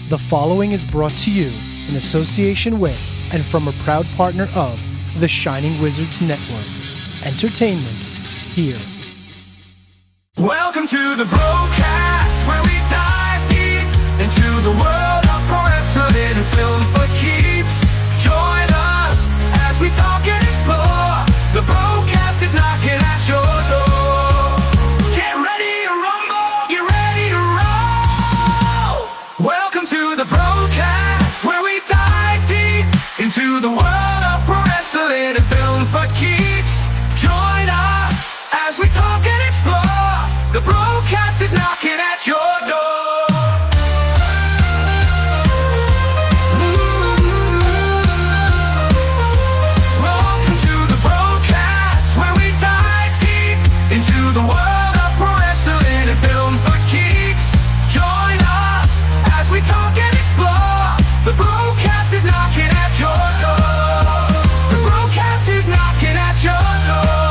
The following is brought to you in association with and from a proud partner of the Shining Wizards Network. Entertainment here. Welcome to the broadcast, where we dive deep into the world of pro wrestling and film for keeps. Join us as we talk and explore. The broadcast is knocking at your door. Get ready to rumble, get ready to roll. Welcome to the broadcast, where we dive deep into the world of pro wrestling and film for keeps. Join us as we talk and explore. The broadcast is knocking at your door. Welcome to the broadcast, where we dive deep into the world of pro wrestling and film for keeps. Join us as we talk and explore. The broadcast is knocking at your door. The broadcast is knocking at your door.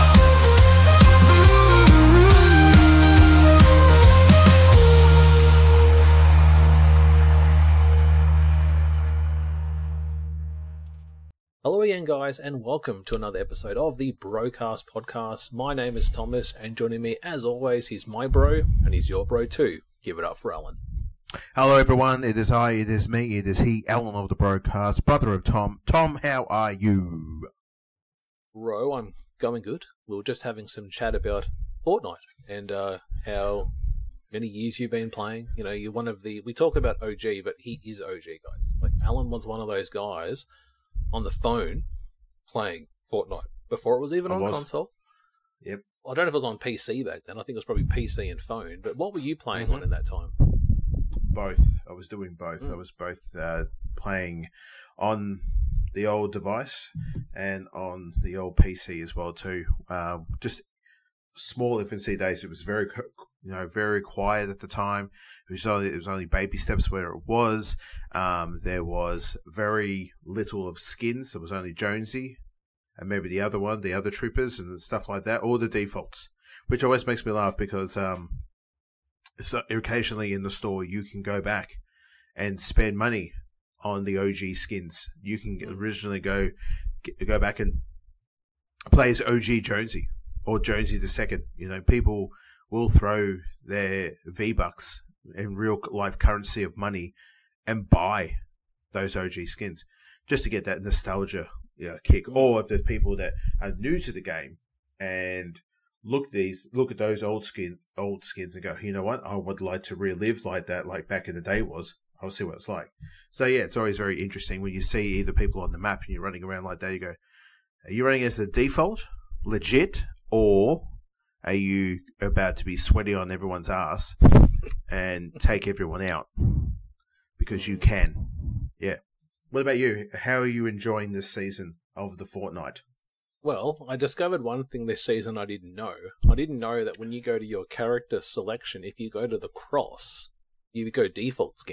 Hello again, guys, and welcome to another episode of the Brocast Podcast. My name is Thomas, and joining me, as always, he's my bro, and he's your bro too. Give it up for Alan. Hello everyone, it is I, it is me, it is he, Alan of the Broadcast, brother of Tom. Tom, how are you? Bro, I'm going good. We were just having some chat about Fortnite and how many years you've been playing. You know, you're one of the... We talk about OG, but he is OG, guys. Like, Alan was one of those guys on the phone playing Fortnite before it was even on console. Yep. I don't know if it was on PC back then. I think it was probably PC and phone. But what were you playing on in that time? Both. I was doing both. I was both playing on the old device and on the old PC as well too. Just small infancy days. It was very quiet at the time. It was only baby steps where it was. There was very little of skins. There was only Jonesy and maybe the other troopers and stuff like that, or the defaults, which always makes me laugh because so occasionally in the store you can go back and spend money on the OG skins. You can originally go back and play as OG Jonesy or Jonesy the second. You know, people will throw their V-Bucks in real life currency of money and buy those OG skins just to get that nostalgia kick. Or if there's people that are new to the game and look at those old skins and go, you know what, I would like to relive like that, like back in the day was. I'll see what it's like. So yeah, it's always very interesting when you see either people on the map and you're running around like that. You go, are you running as a default, legit, or are you about to be sweaty on everyone's ass and take everyone out because you can? Yeah. What about you? How are you enjoying this season of the Fortnite? Well, I discovered one thing this season I didn't know. I didn't know that when you go to your character selection, if you go to the cross, you go default skin.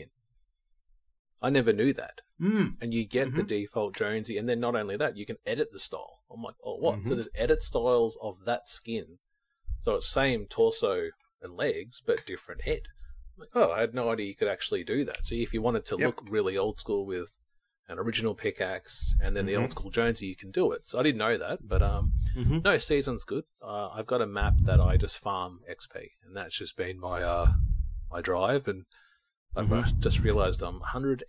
I never knew that. And you get the default Jonesy, and then not only that, you can edit the style. I'm like, oh, what? So there's edit styles of that skin. So it's same torso and legs, but different head. I'm like, oh, I had no idea you could actually do that. So if you wanted to look really old school with an original pickaxe and then the old school Jonesy, you can do it. So I didn't know that, but no, season's good. I've got a map that I just farm XP, and that's just been my my drive, and I've just realised I'm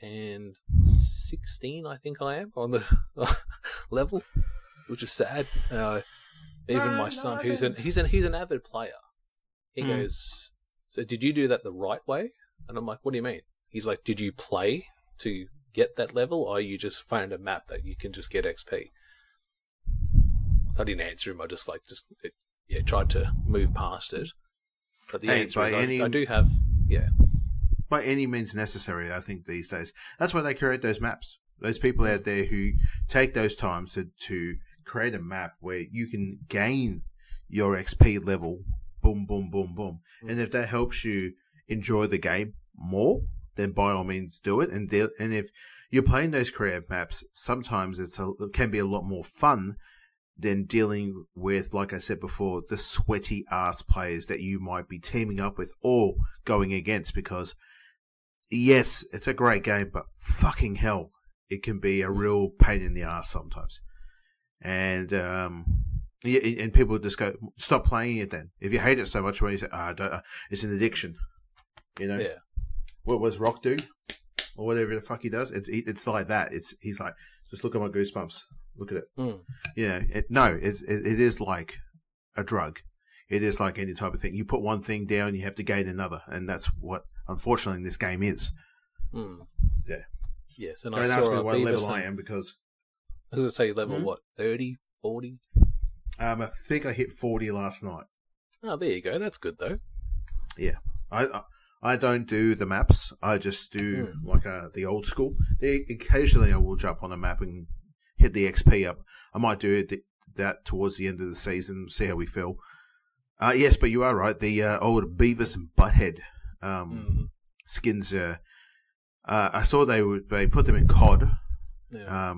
116, I think I am, on the level, which is sad. Even my son, he's an avid player. He goes, so did you do that the right way? And I'm like, what do you mean? He's like, did you play to get that level, or you just found a map that you can just get XP? So I didn't answer him. I just tried to move past it. But the answer is I do have, by any means necessary, I think, these days. That's why they create those maps. Those people out there who take those times to create a map where you can gain your XP level, boom, boom, boom, boom. And if that helps you enjoy the game more, then by all means do it. And if you're playing those creative maps, sometimes it can be a lot more fun than dealing with, like I said before, the sweaty ass players that you might be teaming up with or going against, because yes, it's a great game, but fucking hell, it can be a real pain in the ass sometimes. And and people just go, stop playing it then. If you hate it so much, where you say, it's an addiction. You know? Yeah. What was Rock do? Or whatever the fuck he does. It's like that. He's like, just look at my goosebumps. Look at it. It is like a drug. It is like any type of thing. You put one thing down, you have to gain another. And that's what, unfortunately, this game is. Yeah. Yes, and Don't ask me what level I am because... I was going to say level, what, 30, 40? I think I hit 40 last night. Oh, there you go. That's good, though. Yeah. I don't do the maps. I just do the old school. Occasionally I will jump on a map and hit the XP up. I might do that towards the end of the season, see how we feel. Yes, but you are right. The old Beavis and Butthead skins. I saw they put them in COD. Yeah.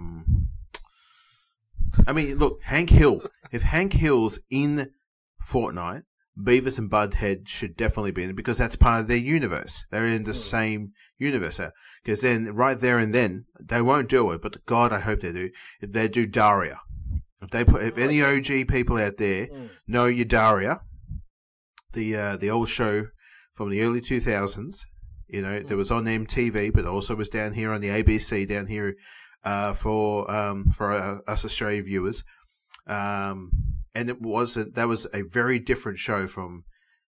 I mean, look, Hank Hill. If Hank Hill's in Fortnite, Beavis and Butthead should definitely be in it because that's part of their universe. They're in the same universe. Because then, right there and then, they won't do it. But God, I hope they do. If they do Daria, if any OG people out there know your Daria, the old show from the early 2000s, you know, that was on MTV, but also was down here on the ABC down here for us Australian viewers. And that was a very different show from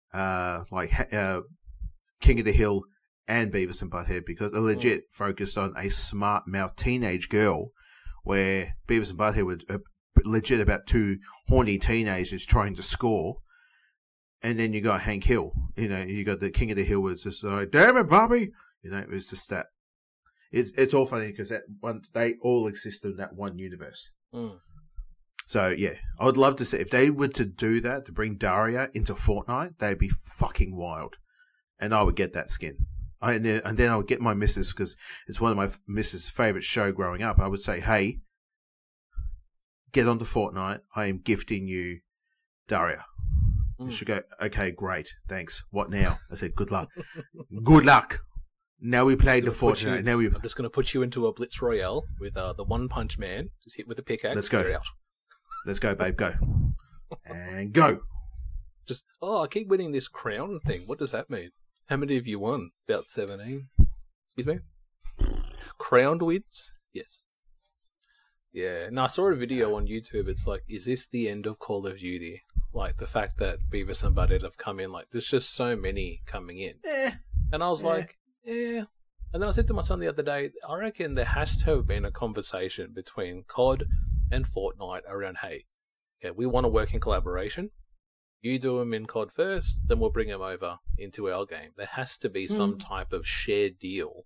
King of the Hill and Beavis and Butthead because it legit focused on a smart mouth teenage girl, where Beavis and Butthead were legit about two horny teenagers trying to score. And then you got Hank Hill, you know, you got the King of the Hill was just like, damn it, Bobby, you know, it was just that. It's all funny because they all exist in that one universe. So, yeah, I would love to see, if they were to do that, to bring Daria into Fortnite, they'd be fucking wild. And I would get that skin. And then I would get my missus, because it's one of my missus' favourite show growing up. I would say, hey, get onto Fortnite. I am gifting you Daria. She'd go, okay, great, thanks. What now? I said, good luck. Good luck. Now we played the Fortnite. I'm just going to put you into a Blitz Royale with the One Punch Man. Just hit with a pickaxe. Let's go. Out. Let's go, babe, go. And go. Just, I keep winning this crown thing. What does that mean? How many have you won? About 17. Excuse me? Crowned wins? Yes. Yeah. And I saw a video on YouTube. It's like, is this the end of Call of Duty? Like, the fact that Beavis and Butthead have come in. Like, there's just so many coming in. And I was like, yeah. And then I said to my son the other day, I reckon there has to have been a conversation between COD and Fortnite around, hey, okay, we want to work in collaboration. You do them in COD first, then we'll bring them over into our game. There has to be some type of shared deal.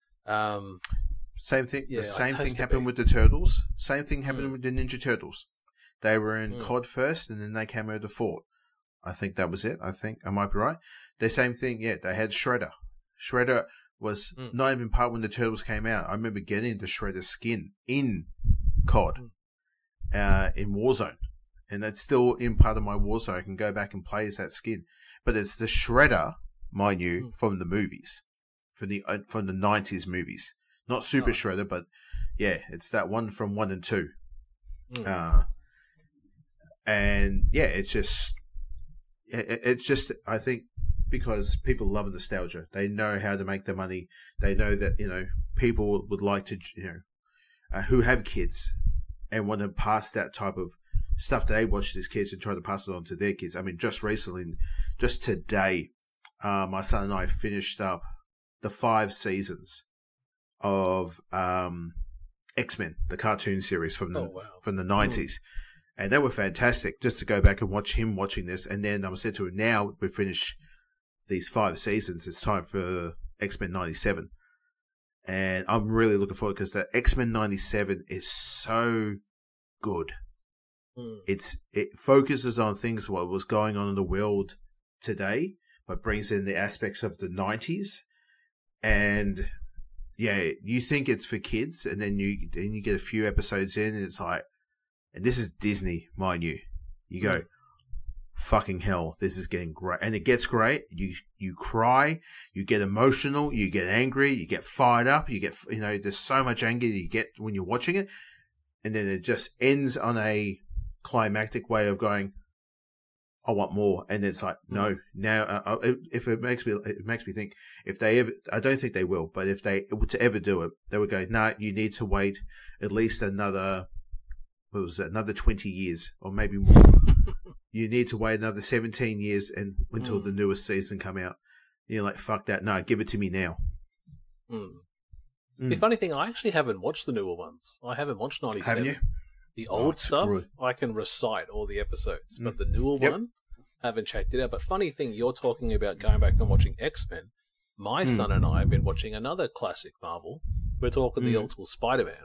Same thing. Yeah, the same thing happened with the Turtles. Same thing happened with the Ninja Turtles. They were in COD first, and then they came over to Fort. I think that was it. I think I might be right. The same thing. Yeah, they had Shredder. Shredder was not even part when the Turtles came out. I remember getting the Shredder skin in COD, in Warzone. And that's still in part of my Warzone. I can go back and play as that skin. But it's the Shredder, mind you, from the movies. From the 90s movies. Not Super Shredder, but yeah, it's that one from 1 and 2. And yeah, it's just, I think, because people love nostalgia. They know how to make the money. They know that, you know, people would like to, you know, who have kids and want to pass that type of stuff that they watch as kids and try to pass it on to their kids. I mean, just recently, just today, my son and I finished up the 5 seasons of X-Men, the cartoon series from the 90s. And they were fantastic, just to go back and watch him watching this. And then I said to him, now we've finished these 5 seasons, it's time for X-Men 97. And I'm really looking forward, because the X-Men 97 is so good. It focuses on things, what was going on in the world today, but brings in the aspects of the 90s. And yeah, you think it's for kids, and then you get a few episodes in, and it's like, and this is Disney, mind you. You go, fucking hell, this is getting great. And it gets great. You cry, you get emotional, you get angry, you get fired up, you get, there's so much anger you get when you're watching it. And then it just ends on a climactic way of going, I want more. And it's like, no, now, if it makes me think, if they ever, I don't think they will, but if they were to ever do it, they would go, no, you need to wait at least another 20 years or maybe more. You need to wait another 17 years until the newest season come out. You're like, fuck that. No, give it to me now. The funny thing, I actually haven't watched the newer ones. I haven't watched 97. Haven't you? The old stuff, good. I can recite all the episodes, but the newer one, haven't checked it out. But funny thing, you're talking about going back and watching X-Men. My son and I have been watching another classic Marvel. We're talking the old school Spider-Man.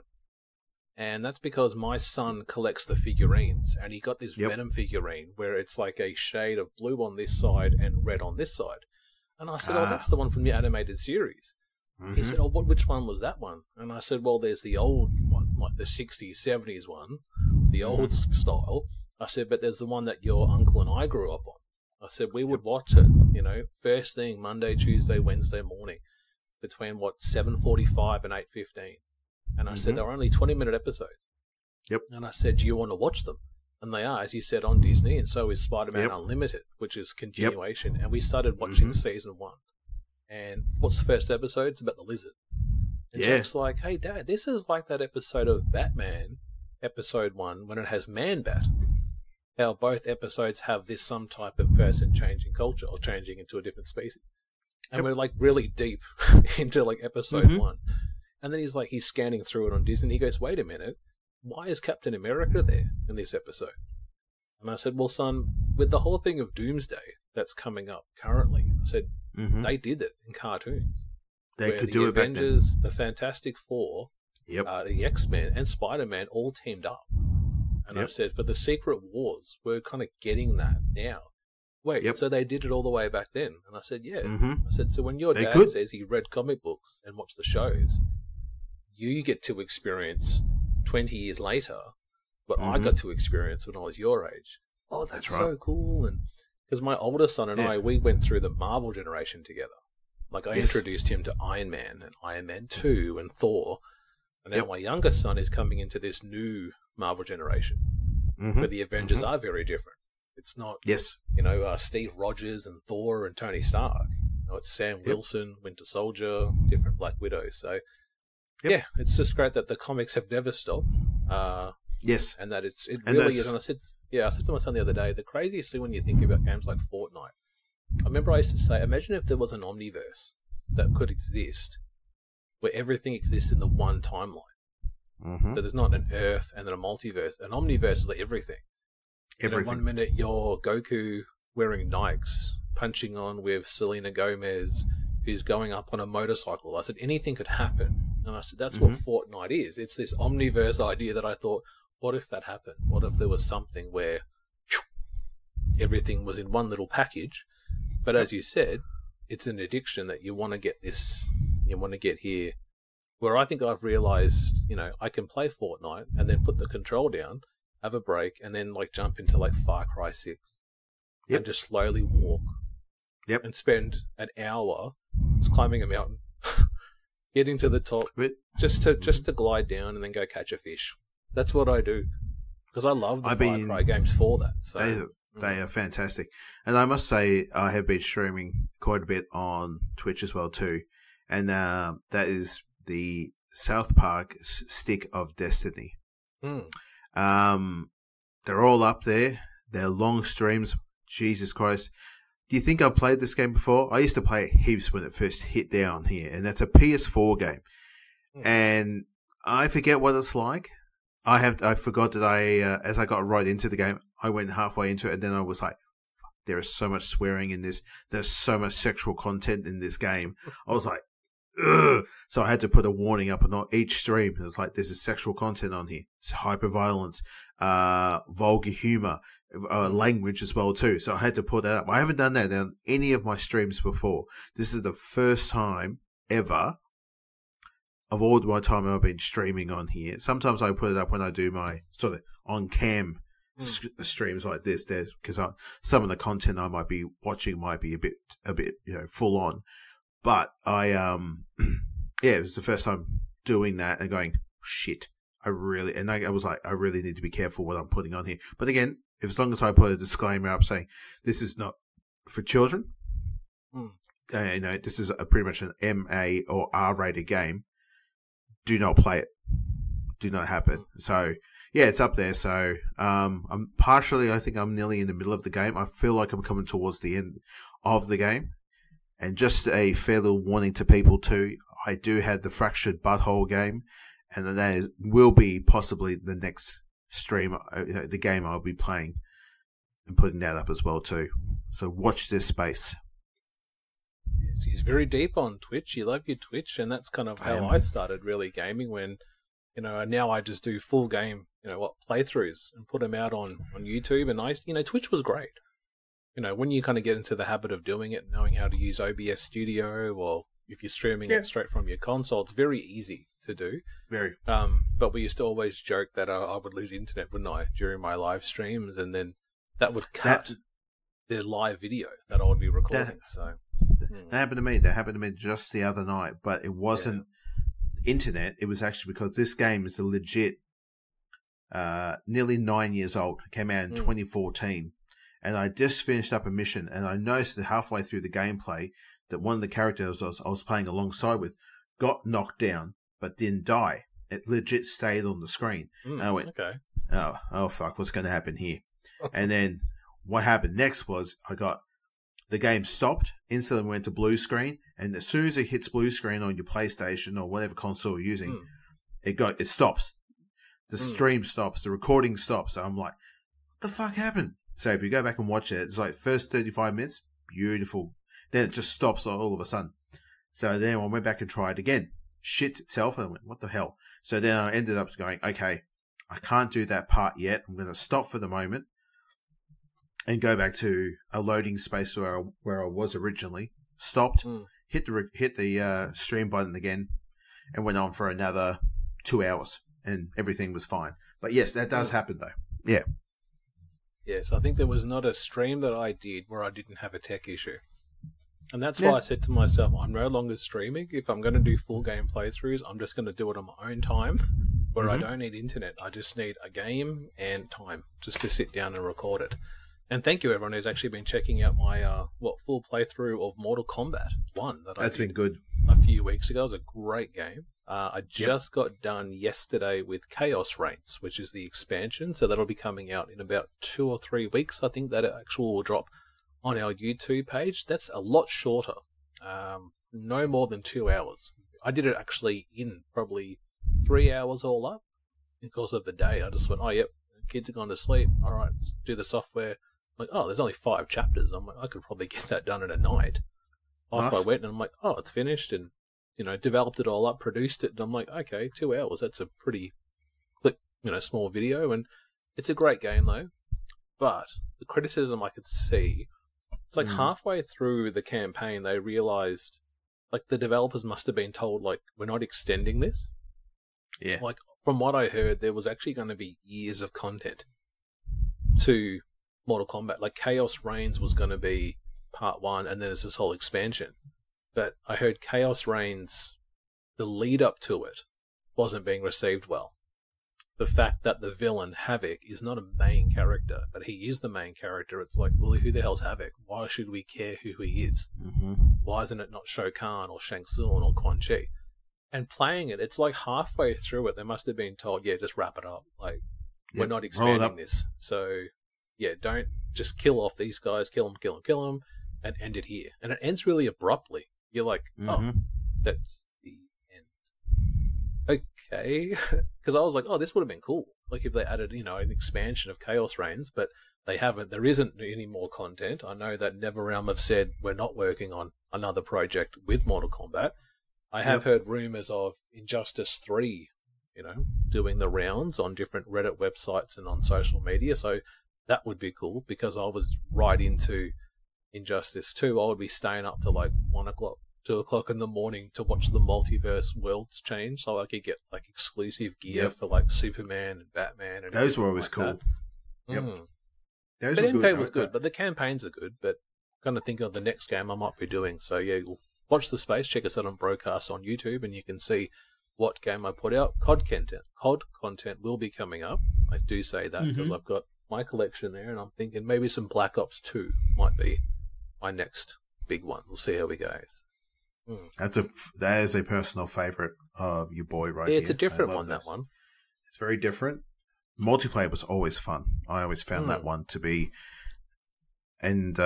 And that's because my son collects the figurines, and he got this Venom figurine where it's like a shade of blue on this side and red on this side. And I said, oh, that's the one from the animated series. He said, oh, which one was that one? And I said, well, there's the old one, like the 60s, 70s one, the old style. I said, but there's the one that your uncle and I grew up on. I said, we would watch it, first thing Monday, Tuesday, Wednesday morning between, 7:45 and 8:15. And I said, they're only 20-minute episodes. Yep. And I said, do you want to watch them? And they are, as you said, on Disney, and so is Spider-Man Unlimited, which is continuation. And we started watching season 1. And what's the first episode? It's about the lizard. And Jack's like, hey, Dad, this is like that episode of Batman, episode 1, when it has Man-Bat. How both episodes have this some type of person changing culture or changing into a different species. And we're like really deep into like episode 1. And then he's scanning through it on Disney. He goes, wait a minute, why is Captain America there in this episode? And I said, well, son, with the whole thing of Doomsday that's coming up currently, I said, they did it in cartoons. They could do it back then. The Avengers, the Fantastic Four, the X-Men, and Spider-Man all teamed up. And I said, for the Secret Wars, we're kind of getting that now. Wait, so they did it all the way back then? And I said, yeah. I said, so when your dad says he read comic books and watched the shows, you get to experience 20 years later what I got to experience when I was your age. Oh, that's so cool. And because my older son and I, we went through the Marvel generation together. Like I introduced him to Iron Man and Iron Man 2 and Thor. And now my younger son is coming into this new Marvel generation where the Avengers are very different. It's not, Steve Rogers and Thor and Tony Stark. It's Sam Wilson, Winter Soldier, different Black Widow. So, it's just great that the comics have never stopped. And that it really is. And I said to my son the other day, the craziest thing when you think about games like Fortnite, I remember I used to say, imagine if there was an omniverse that could exist where everything exists in the one timeline. So there's not an Earth and then a multiverse. An omniverse is like everything. Everything. 1 minute you're Goku wearing Nikes, punching on with Selena Gomez, who's going up on a motorcycle. I said anything could happen. And I said that's what Fortnite is. It's this omniverse idea that I thought, what if that happened? What if there was something where everything was in one little package? But as you said, it's an addiction that you want to get this, you want to get here. Where I think I've realized, I can play Fortnite and then put the control down, have a break, and then jump into Far Cry 6 and just slowly walk and spend an hour just climbing a mountain, getting to the top, just to glide down and then go catch a fish. That's what I do because I love the Far Cry games for that. So they are fantastic, and I must say I have been streaming quite a bit on Twitch as well too, and that is the South Park Stick of Destiny. They're all up there. They're long streams. Jesus Christ. Do you think I've played this game before? I used to play it heaps when it first hit down here, and that's a PS4 game. And I forget what it's like. I forgot that as I got right into the game, I went halfway into it, and then I was like, there is so much swearing in this. There's so much sexual content in this game. I was like, ugh. So I had to put a warning up on each stream. It was like, there's a sexual content on here. It's hyperviolence, vulgar humor, language as well too. So I had to put that up. I haven't done that on any of my streams before. This is the first time ever of all my time I've been streaming on here. Sometimes I put it up when I do my sort of on cam streams like this, because some of the content I might be watching might be a bit full on, but I it was the first time doing that and going shit. I was like, I really need to be careful what I'm putting on here. But again, as long as I put a disclaimer up saying this is not for children, this is pretty much an MA or R-rated game. Do not play it. Do not happen. So yeah, it's up there. So I think I'm nearly in the middle of the game. I feel like I'm coming towards the end of the game. And just a fair little warning to people too, I do have the Fractured Butthole game, and that will be possibly the next stream, the game I'll be playing and putting that up as well too. So watch this space. He's very deep on Twitch. You love your Twitch, and that's kind of how I started really gaming. When now I just do full game, playthroughs and put them out on YouTube. And Twitch was great. When you kind of get into the habit of doing it, knowing how to use OBS Studio, or if you're streaming it straight from your console, it's very easy to do. Very. But we used to always joke that I would lose internet, wouldn't I, during my live streams, and then that would cut the live video that I would be recording. That happened to me. That happened to me just the other night, but it wasn't internet. It was actually because this game is a legit, nearly 9 years old. It came out in 2014, and I just finished up a mission, and I noticed that halfway through the gameplay that one of the characters I was playing alongside with got knocked down, but didn't die. It legit stayed on the screen. And I went, okay. Oh fuck, what's going to happen here? And then what happened next was the game stopped, instantly went to blue screen, and as soon as it hits blue screen on your PlayStation or whatever console you're using, it stops. The stream stops, the recording stops. So I'm like, what the fuck happened? So if you go back and watch it, it's like first 35 minutes, beautiful. Then it just stops all of a sudden. So then I went back and tried again. Shits itself, and I went, what the hell? So then I ended up going, okay, I can't do that part yet. I'm going to stop for the moment and go back to a loading space where I was originally. Stopped, hit the stream button again, and went on for another 2 hours, and everything was fine. But yes, that does happen though. Yeah. Yes, I think there was not a stream that I did where I didn't have a tech issue. And that's why I said to myself, I'm no longer streaming. If I'm going to do full game playthroughs, I'm just going to do it on my own time, where I don't need internet. I just need a game and time just to sit down and record it. And thank you, everyone who's actually been checking out my full playthrough of Mortal Kombat 1 that's been good a few weeks ago. It was a great game. I just got done yesterday with Chaos Reigns, which is the expansion. So that'll be coming out in about 2 or 3 weeks. I think that it actually will drop on our YouTube page. That's a lot shorter, no more than 2 hours. I did it actually in probably 3 hours all up because of the day. I just went, kids are gone to sleep. All right, let's do the software. I'm like, there's only 5 chapters. I'm like, I could probably get that done in a night. Off I went, and I'm like, it's finished, and developed it all up, produced it, and I'm like, okay, 2 hours. That's a pretty quick, small video, and it's a great game though. But the criticism I could see, it's like halfway through the campaign, they realized, like, the developers must have been told, like, we're not extending this. Yeah. Like, from what I heard, there was actually going to be years of content to Mortal Kombat. Like, Chaos Reigns was going to be part 1, and then there's this whole expansion. But I heard Chaos Reigns, the lead up to it, wasn't being received well. The fact that the villain, Havoc, is not a main character, but he is the main character. It's like, well, who the hell's Havoc? Why should we care who he is? Why isn't it not Shao Kahn or Shang Tsung or Quan Chi? And playing it, it's like halfway through it, they must have been told, just wrap it up. Like, we're not expanding this. So, don't just kill off these guys, kill them, and end it here. And it ends really abruptly. You're like, that's the end. Okay. Because I was like, this would have been cool. Like, if they added, an expansion of Chaos Reigns, but they haven't. There isn't any more content. I know that NetherRealm have said we're not working on another project with Mortal Kombat. I have heard rumors of Injustice 3, doing the rounds on different Reddit websites and on social media. So that would be cool, because I was right into Injustice 2. I would be staying up to like 1 o'clock, 2 o'clock in the morning to watch the multiverse worlds change, so I could get like exclusive gear for like Superman and Batman. And those were always cool. Yep. Mm. Those But were MK good. was good, but the campaigns are good. But kind of thinking of the next game I might be doing. So yeah, watch the space. Check us out on Broadcast on YouTube, and you can see what game I put out. COD content will be coming up. I do say that because I've got my collection there, and I'm thinking maybe some Black Ops 2 might be my next big one. We'll see how we goes. That is a personal favorite of your boy right Yeah, here. it's a different I love one. That one. It's very different. Multiplayer was always fun. I always found that one to be, and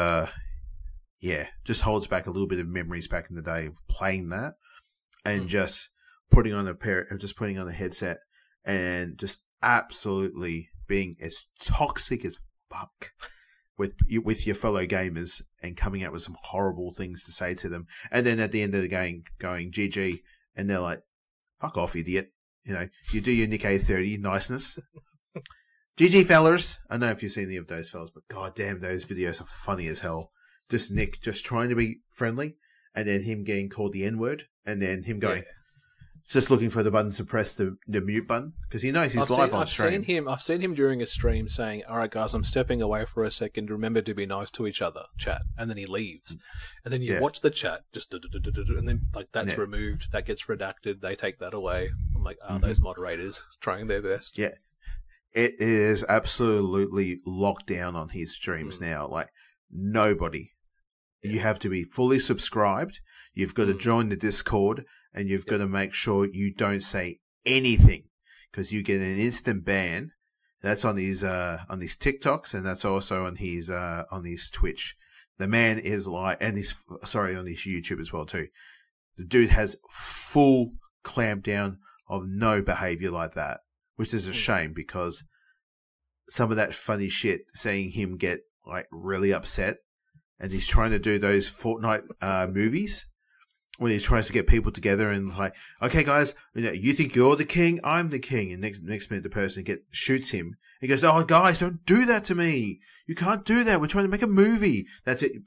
just holds back a little bit of memories back in the day of playing that, and just putting on a headset and just absolutely being as toxic as fuck with your fellow gamers and coming out with some horrible things to say to them, and then at the end of the game going GG, and they're like, "Fuck off, idiot." You know, you do your Nick A30 niceness. GG, fellers. I don't know if you've seen any of those fellas, but goddamn, those videos are funny as hell. Just Nick just trying to be friendly, and then him getting called the N-word, and then him going, just looking for the button to press the mute button, because he knows he's live on stream. I've seen him during a stream saying, "All right, guys, I'm stepping away for a second. Remember to be nice to each other, chat." And then he leaves. And then you watch the chat, just and then like that's removed, that gets redacted, they take that away. I'm like, those moderators trying their best. Yeah. It is absolutely locked down on his streams now. Like, nobody. You have to be fully subscribed. You've got to join the Discord, and you've got to make sure you don't say anything, because you get an instant ban. That's on his TikToks, and that's also on his Twitch. The man is like, and on his YouTube as well too. The dude has full clamp down of no behavior like that, which is a shame, because some of that funny shit, seeing him get like really upset, and he's trying to do those Fortnite movies when he tries to get people together and like, okay guys, you think you're the king, I'm the king, and next minute the person shoots him. He goes, "Oh guys, don't do that to me. You can't do that. We're trying to make a movie." That's it.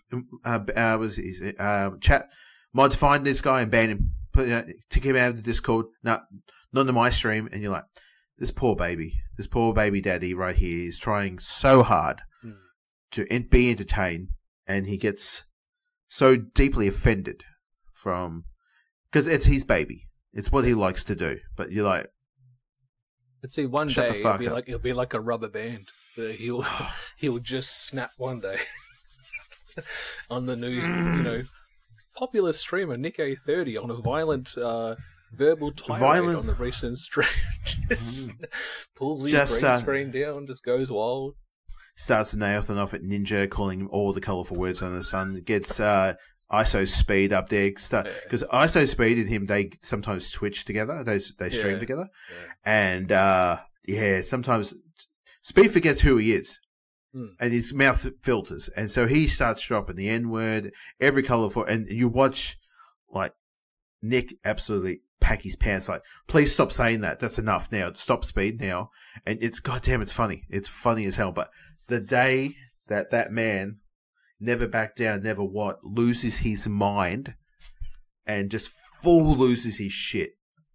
Chat mods find this guy and ban him, take him out of the Discord. Not on my stream. And you're like, this poor baby daddy right here is trying so hard to be entertained, and he gets so deeply offended because it's his baby. It's what he likes to do. But you're like, let's see, one shut day the fuck up. it'll be like a rubber band. He'll just snap one day on the news. Popular streamer Nick A30 on a violent verbal tirade on the recent stream. Just pulls his green screen down, just goes wild. Starts Nathan off at Ninja, calling him all the colourful words under the sun. Gets ISO Speed up there, because ISO Speed and him, they sometimes Twitch together. They stream together, and sometimes Speed forgets who he is. And his mouth filters, and so he starts dropping the N-word, every colourful, and you watch like Nick absolutely pack his pants. Like, please stop saying that. That's enough now. Stop Speed now. And it's goddamn, it's funny. It's funny as hell. But the day that man never back down, never loses his mind, and just full loses his shit.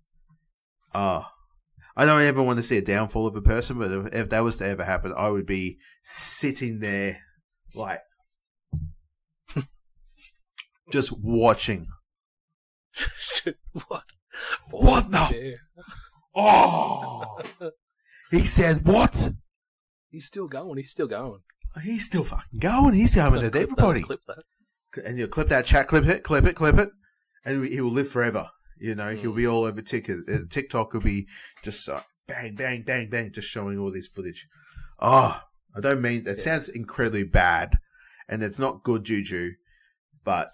I don't ever want to see a downfall of a person, but if that was to ever happen, I would be sitting there, like, just watching. What the? Oh! He said, what? He's still going. He's still fucking going. He's going at everybody. Clip that. And you'll clip that chat, clip it, and he will live forever. He'll be all over TikTok. TikTok will be just bang, bang, bang, bang, just showing all this footage. I don't mean that sounds incredibly bad, and it's not good juju, but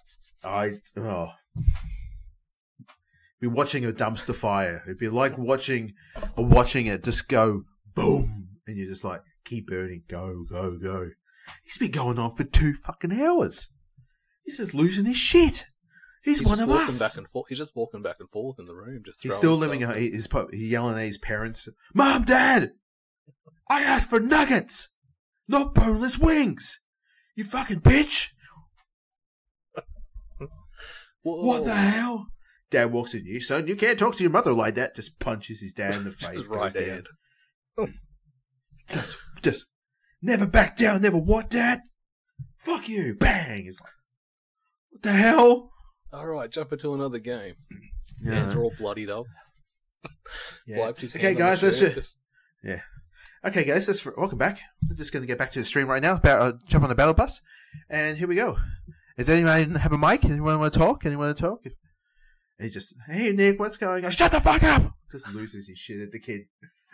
be watching a dumpster fire. It'd be like watching it just go boom, and you're just like, keep burning, go, go, go. He's been going on for 2 fucking hours. He's just losing his shit. He's one of us. He's just walking back and forth in the room. He's still living. He's yelling at his parents, "Mom, Dad, I asked for nuggets, not boneless wings. You fucking bitch." What the hell? Dad walks in. "You son, you can't talk to your mother like that." Just punches his dad in the face. His right hand. Just Never back down, never what, Dad? Fuck you, bang! It's like, what the hell? All right, jump into another game. Yeah. Hands are all bloodied up. Yeah. Wipes his Okay, hand on the guys, let's shirt, just... Yeah. Okay, guys, welcome back. We're just going to get back to the stream right now. Jump on the battle bus, and here we go. Does anyone have a mic? Anyone want to talk? And he just, hey, Nick, what's going on? Shut the fuck up! Just loses his shit at the kid.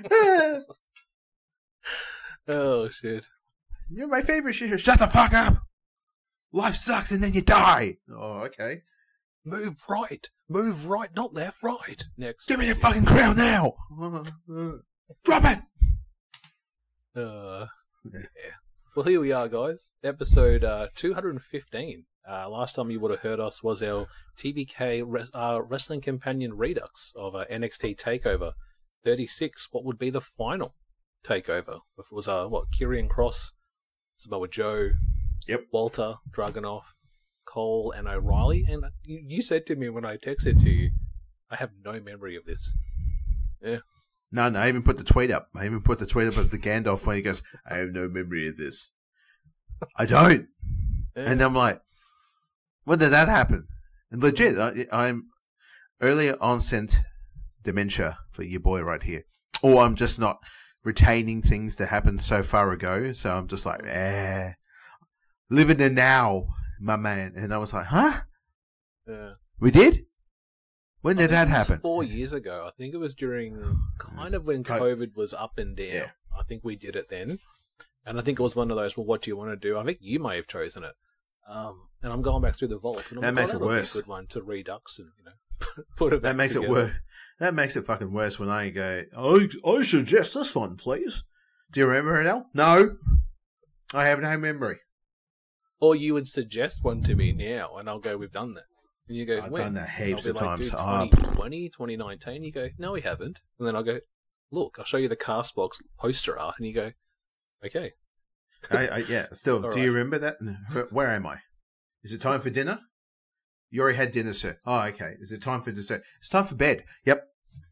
Oh, shit. You're my favorite shit. Shut the fuck up! Life sucks and then you die. Oh, okay. Move right, not left, right. Next. Give me the fucking crown now! Drop it! Yeah. Well, here we are, guys. Episode 215. Last time you would have heard us was our TBK Wrestling Companion Redux of NXT TakeOver 36. What would be the final TakeOver? If it was, Kieran Cross, Samoa Joe, Yep. Walter, Dragunov, Cole, and O'Reilly. And you said to me when I texted to you, I have no memory of this. Yeah. No, I even put the tweet up. of the Gandalf when he goes, I have no memory of this. I don't. Yeah. And I'm like, when did that happen? And legit, I'm earlier onset dementia for your boy right here. Or I'm just not retaining things that happened so far ago. So I'm just like, live in the now, my man. And I was like, huh? Yeah. We did? When did that It was happen? 4 years ago. I think it was during kind of when COVID was up and down. Yeah. I think we did it then. And I think it was one of those, well, what do you want to do? I think you may have chosen it. And I'm going back through the vault. And I'm That like, makes it that'll be worse. a good one to Redux and, put it back That makes together. it worse. That makes it fucking worse when I go, I suggest this one, please. Do you remember it, Al? No. I have no memory. Or you would suggest one to me now, and I'll go, we've done that. And you go, I've when? done that heaps And of I'll be like, times. dude, 2020, 2019. You go, no, we haven't. And then I'll go, look, I'll show you the Castbox poster art. And you go, okay. Yeah, still, All do you right. remember that? No. Where am I? Is it time for dinner? You already had dinner, sir. Oh, okay. Is it time for dessert? It's time for bed. Yep.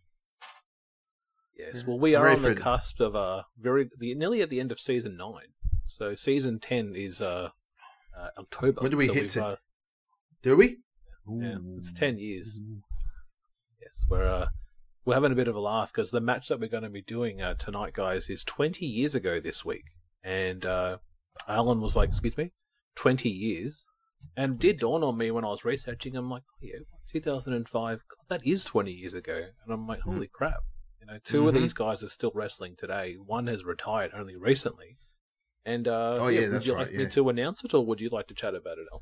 Yes, well, we I'm are ready on the for it. cusp of nearly at the end of season 9. So season 10 is October. When do we So hit we've, it? Do we? Yeah, it's 10 years. Yes, we're having a bit of a laugh because the match that we're going to be doing tonight, guys, is 20 years ago this week. And Alan was like, excuse me, 20 years. And it did dawn on me when I was researching. I'm like, oh, yeah, 2005. God, that is 20 years ago. And I'm like, holy crap. Two of these guys are still wrestling today. One has retired only recently. And would that's you right, like me to announce it, or would you like to chat about it, Al?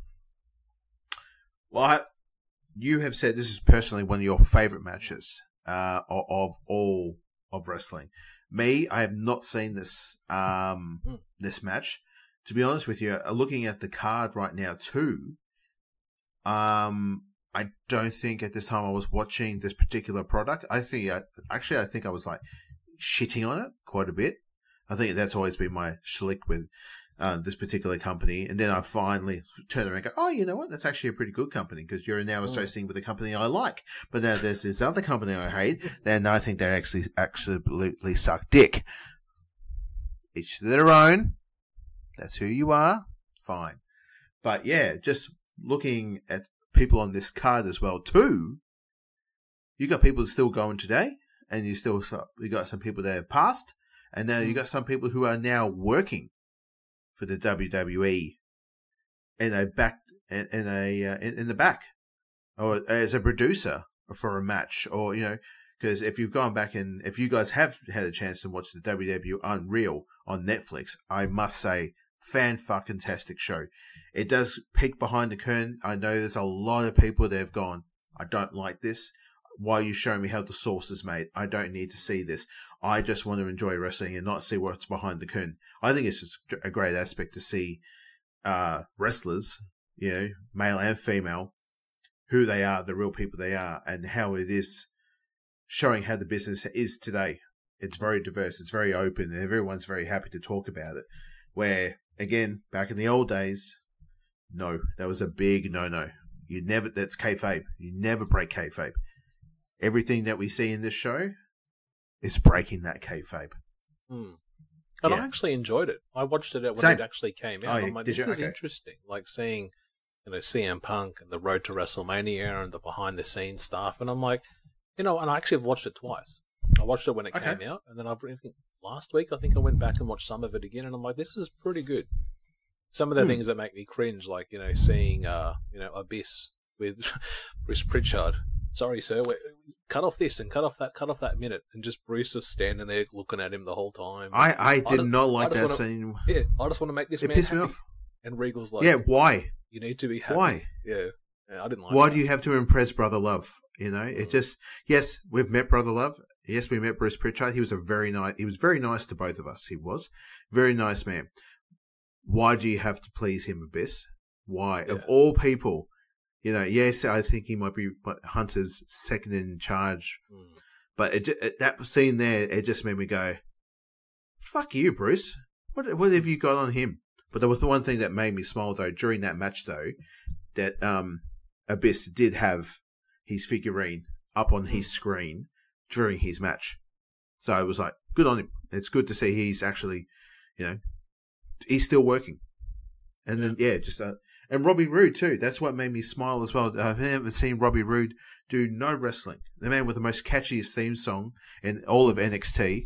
Well, you have said this is personally one of your favorite matches of all of wrestling. Me, I have not seen this this match. To be honest with you, looking at the card right now too, I don't think at this time I was watching this particular product. I think I was like shitting on it quite a bit. I think that's always been my shlick with this particular company. And then I finally turn around and go, oh, you know what? That's actually a pretty good company because you're now associating with a company I like. But now there's this other company I hate, and I think they actually absolutely suck dick. Each to their own. That's who you are. Fine. But yeah, just looking at people on this card as well too. You got people still going today, and you got some people that have passed, and now you got some people who are now working for the WWE in the back, or as a producer for a match, or because if you've gone back and if you guys have had a chance to watch the WWE Unreal on Netflix, I must say, fan-fucking-tastic show. It does peek behind the curtain. I know there's a lot of people that have gone, I don't like this. Why are you showing me how the sauce is made? I don't need to see this. I just want to enjoy wrestling and not see what's behind the curtain. I think it's just a great aspect to see wrestlers, male and female, who they are, the real people they are, and how it is showing how the business is today. It's very diverse. It's very open, and everyone's very happy to talk about it. Where, again, back in the old days, no, that was a big no-no. That's kayfabe. You never break kayfabe. Everything that we see in this show is breaking that kayfabe. And Yeah. I actually enjoyed it. I watched it when Same. it actually came Oh, out. yeah. I'm like, Did this you? is Okay. interesting. Like seeing, CM Punk and the road to WrestleMania and the behind the scenes stuff. And I'm like, and I actually have watched it twice. I watched it when it Okay. came out, and then last week I think I went back and watched some of it again, and I'm like, this is pretty good. Some of the things that make me cringe, like seeing Abyss with Bruce Pritchard. Sorry, sir, cut off this and cut off that minute, and just Bruce just standing there looking at him the whole time. I did not like that wanna- scene. Yeah, I just want to make this It man pissed me happy. off. And Regal's like, Yeah, why? you need to be happy. Why? Yeah, I didn't like. Why that. do you have to impress Brother Love? It just, yes, we've met Brother Love. Yes, we met Bruce Pritchard. He was very nice to both of us. He was very nice man. Why do you have to please him, Abyss? Why, of all people? Yes, I think he might be Hunter's second in charge, but that scene there, it just made me go, "Fuck you, Bruce. What have you got on him?" But there was the one thing that made me smile though during that match though, that Abyss did have his figurine up on his screen during his match, so I was like, good on him. It's good to see he's actually, he's still working. And then and Robbie Roode too. That's what made me smile as well. I've never seen Robbie Roode do no wrestling. The man with the most catchiest theme song in all of NXT.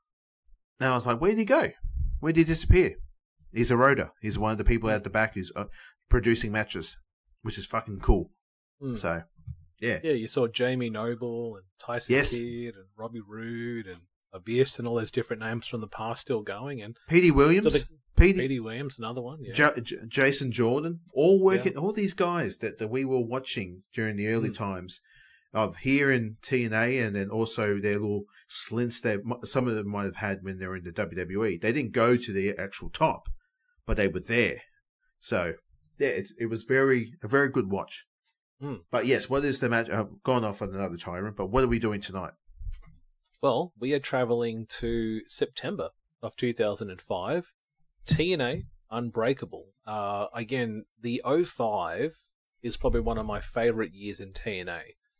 And I was like, where did he go? Where did he disappear? He's a roader. He's one of the people out the back who's producing matches, which is fucking cool. So, yeah. Yeah, you saw Jamie Noble and Tyson Kidd and Robbie Roode and Abyss and all those different names from the past still going. And Petey Williams. Petey Williams, another one. Yeah. Jason Jordan, all working. All these guys that we were watching during the early times of here in TNA, and then also their little slints that some of them might have had when they were in the WWE. They didn't go to the actual top, but they were there. So yeah, it was a very good watch. But yes, what is the match? I've gone off on another tyrant, but what are we doing tonight? Well, we are traveling to September of 2005. TNA Unbreakable. Again, the 05 is probably one of my favorite years in TNA.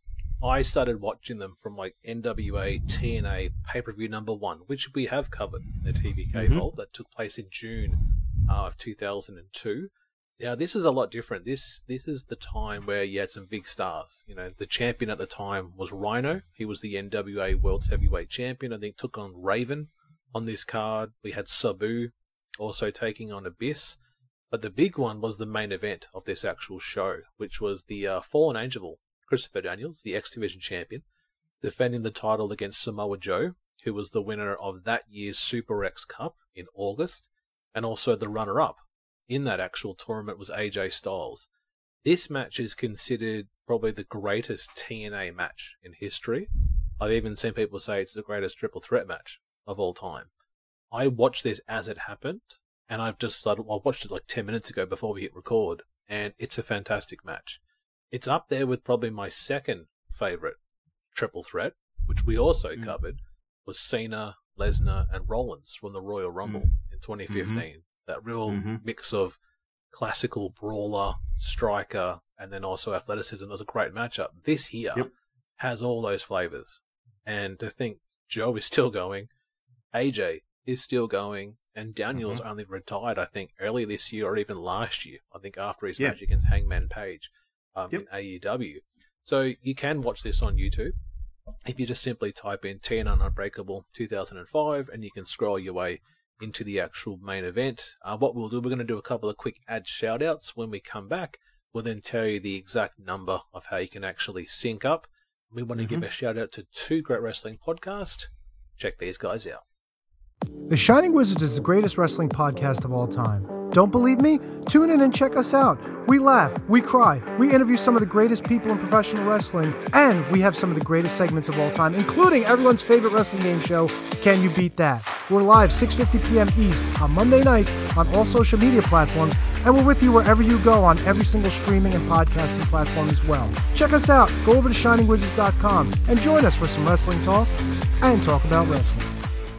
I started watching them from like NWA TNA pay-per-view number 1, which we have covered in the TVK Vault. That took place in June of 2002. Now, this is a lot different. This is the time where you had some big stars. The champion at the time was Rhino. He was the NWA World Heavyweight Champion. I think took on Raven on this card. We had Sabu also taking on Abyss. But the big one was the main event of this actual show, which was the Fallen Angel, Christopher Daniels, the X Division champion, defending the title against Samoa Joe, who was the winner of that year's Super X Cup in August, and also the runner-up in that actual tournament was AJ Styles. This match is considered probably the greatest TNA match in history. I've even seen people say it's the greatest triple threat match of all time. I watched this as it happened, and I watched it like 10 minutes ago before we hit record, and it's a fantastic match. It's up there with probably my second favorite triple threat, which we also covered, was Cena, Lesnar, and Rollins from the Royal Rumble in 2015. That real mix of classical brawler, striker, and then also athleticism. It was a great matchup. This here has all those flavors. And to think Joe is still going, AJ is still going, and Daniels only retired, I think, early this year or even last year. I think after his match against Hangman Page in AEW. So you can watch this on YouTube if you just simply type in TNA Unbreakable 2005, and you can scroll your way into the actual main event. What we'll do, we're going to do a couple of quick ad shout-outs. When we come back, we'll then tell you the exact number of how you can actually sync up. We want to give a shout-out to 2 Great Wrestling Podcasts. Check these guys out. The Shining Wizards is the greatest wrestling podcast of all time. Don't believe me? Tune in and check us out. We laugh, we cry, we interview some of the greatest people in professional wrestling, and we have some of the greatest segments of all time, including everyone's favorite wrestling game show, Can You Beat That? We're live 6:50 p.m. East on Monday nights on all social media platforms, and we're with you wherever you go on every single streaming and podcasting platform as well. Check us out. Go over to ShiningWizards.com and join us for some wrestling talk and talk about wrestling.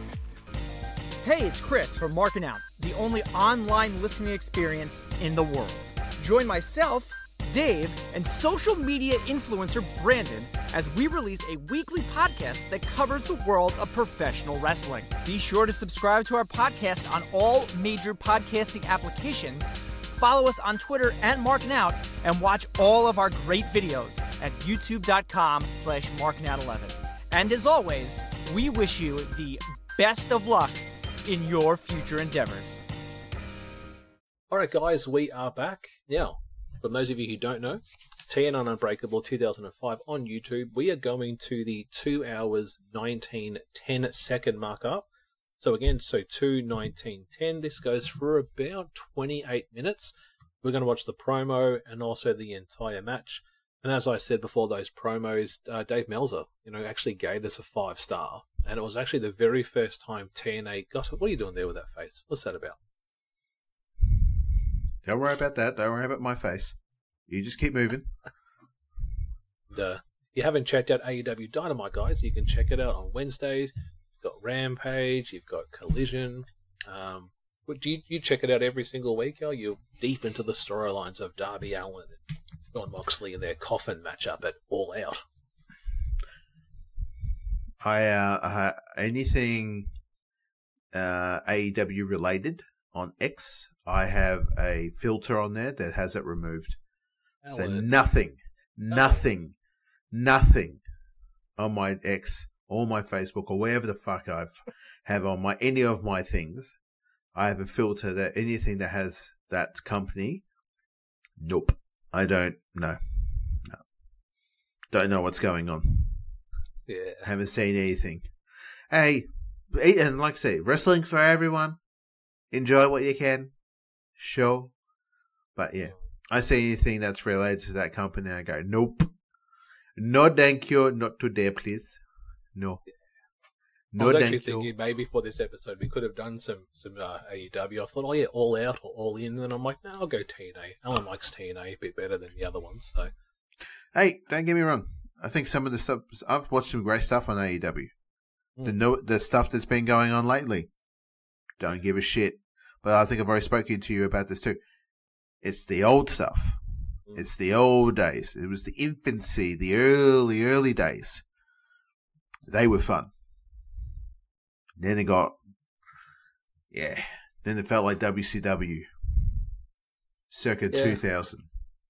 Hey, it's Chris from Marking Out, the only online listening experience in the world. Join myself, Dave, and social media influencer Brandon as we release a weekly podcast that covers the world of professional wrestling. Be sure to subscribe to our podcast on all major podcasting applications, follow us on Twitter at Marking Out, and watch all of our great videos at youtube.com/markingout11. And as always, we wish you the best of luck in your future endeavors. Alright guys, we are back. Now, for those of you who don't know, TNN Unbreakable 2005 on YouTube, we are going to the 2 hours 19:10 mark up. So again, 2:19:10, this goes for about 28 minutes. We're going to watch the promo and also the entire match. And as I said before those promos, Dave Meltzer, actually gave this a 5-star. And it was actually the very first time TNA got it. What are you doing there with that face? What's that about? Don't worry about that. Don't worry about my face. You just keep moving. If you haven't checked out AEW Dynamite, guys, you can check it out on Wednesdays. You've got Rampage, you've got Collision. Do you check it out every single week? Are you deep into the storylines of Darby Allin and Jon Moxley and their coffin matchup at All Out? Anything AEW related on X, I have a filter on there that has it removed. So nothing on my X or my Facebook or wherever the fuck I have on any of my things. I have a filter that anything that has that company, nope. I don't know. No. Don't know what's going on. Yeah. Haven't seen anything. Hey, and like I say, wrestling for everyone. Enjoy what you can. Sure. But yeah, I see anything that's related to that company, I go, nope. No, thank you. Not today, please. No. No, I was thank actually you. thinking maybe for this episode we could have done some AEW. I thought, oh yeah, All Out or All In. And then I'm like, no, I'll go TNA. Alan likes TNA a bit better than the other ones. So, Hey, don't get me wrong. I think some of the stuff, I've watched some great stuff on AEW. The stuff that's been going on lately, don't give a shit. But I think I've already spoken to you about this too. It's the old stuff. It's the old days. It was the infancy, the early days. They were fun. Then it got, then it felt like WCW. Circa 2000.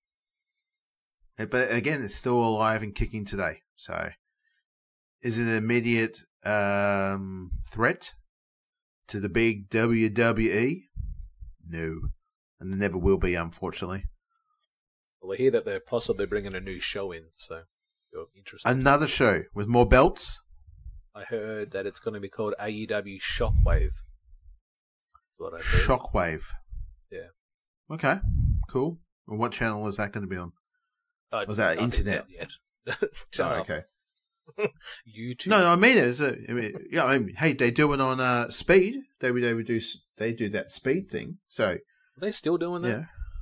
But again, it's still alive and kicking today. So, is it an immediate threat to the big WWE? No. And there never will be, unfortunately. well, I hear that they're possibly bringing a new show in, so you're interested. Another show with more belts? I heard that it's going to be called AEW Shockwave. That's what I heard. Shockwave. Yeah. Okay, cool. Well, what channel is that going to be on? Was that nothing's internet? out yet. Shut up. Okay. YouTube. No, I mean it. Hey, they do it on Speed. They do that Speed thing. So Are they still doing that? yeah,